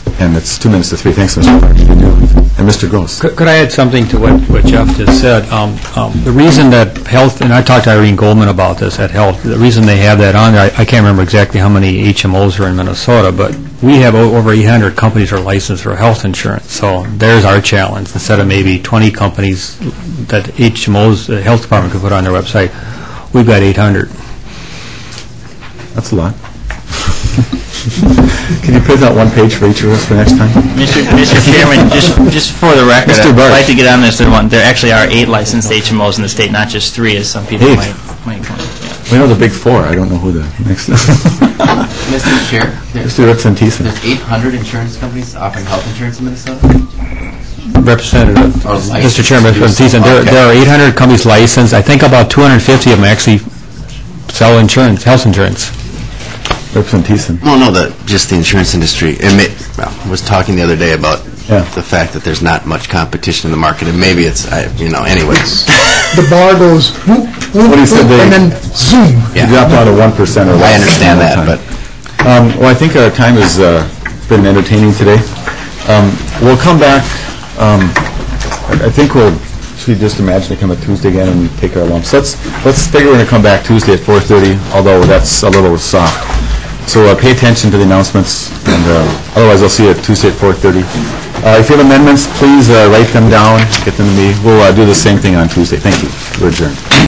And it's two minutes to three. Thanks, Mister Clark. You do. And Mister Gross. Could could I add something to what what Jeff just said? Um, um, The reason that Health, and I talked to Irene Goldman about this at Health, the reason they have that on there, I I can't remember exactly how many H M Os are in Minnesota, but we have o- over eight hundred companies are licensed for health insurance. So there's our challenge. Instead of maybe twenty companies that H M Os, the health department could put on their website, we've got eight hundred. That's a lot. Can you print out one page for each of us for next time? Mister Mister Chairman, just just for the record, Mister I'd Barth. like to get on this. There one- there actually are eight licensed H M Os in the state, not just three, as some people Eight. might might claim. Yeah. We know the big four. I don't know who the next is. Mister Chair, there's Mister Ripson Thiessen. there's eight hundred insurance companies offering health insurance in Minnesota? Representative, Or licensed. Mister Chairman, Representative Thiessen, there Okay. there are eight hundred companies licensed. I think about two hundred fifty of them actually sell insurance, health insurance. Ripson Thiessen. Well, no, the, just the insurance industry. It may, well, I was talking the other day about Yeah. the fact that there's not much competition in the market, and maybe it's, I, you know, anyways. The bar goes whoop, whoop, What he said, whoop, they- and then zoom. You dropped out of one percent or less. I understand that, all the but time. Um, Well, I think our time has uh, been entertaining today. Um, We'll come back, um, I I think we'll, should we just imagine to come at Tuesday again and take our lumps? Let's, let's figure we're going to come back Tuesday at four thirty, although that's a little soft. So uh, pay attention to the announcements, and uh, otherwise I'll see you at Tuesday at four thirty. Uh, If you have amendments, please uh, write them down, get them to me. We'll uh, do the same thing on Tuesday. Thank you. We're adjourned.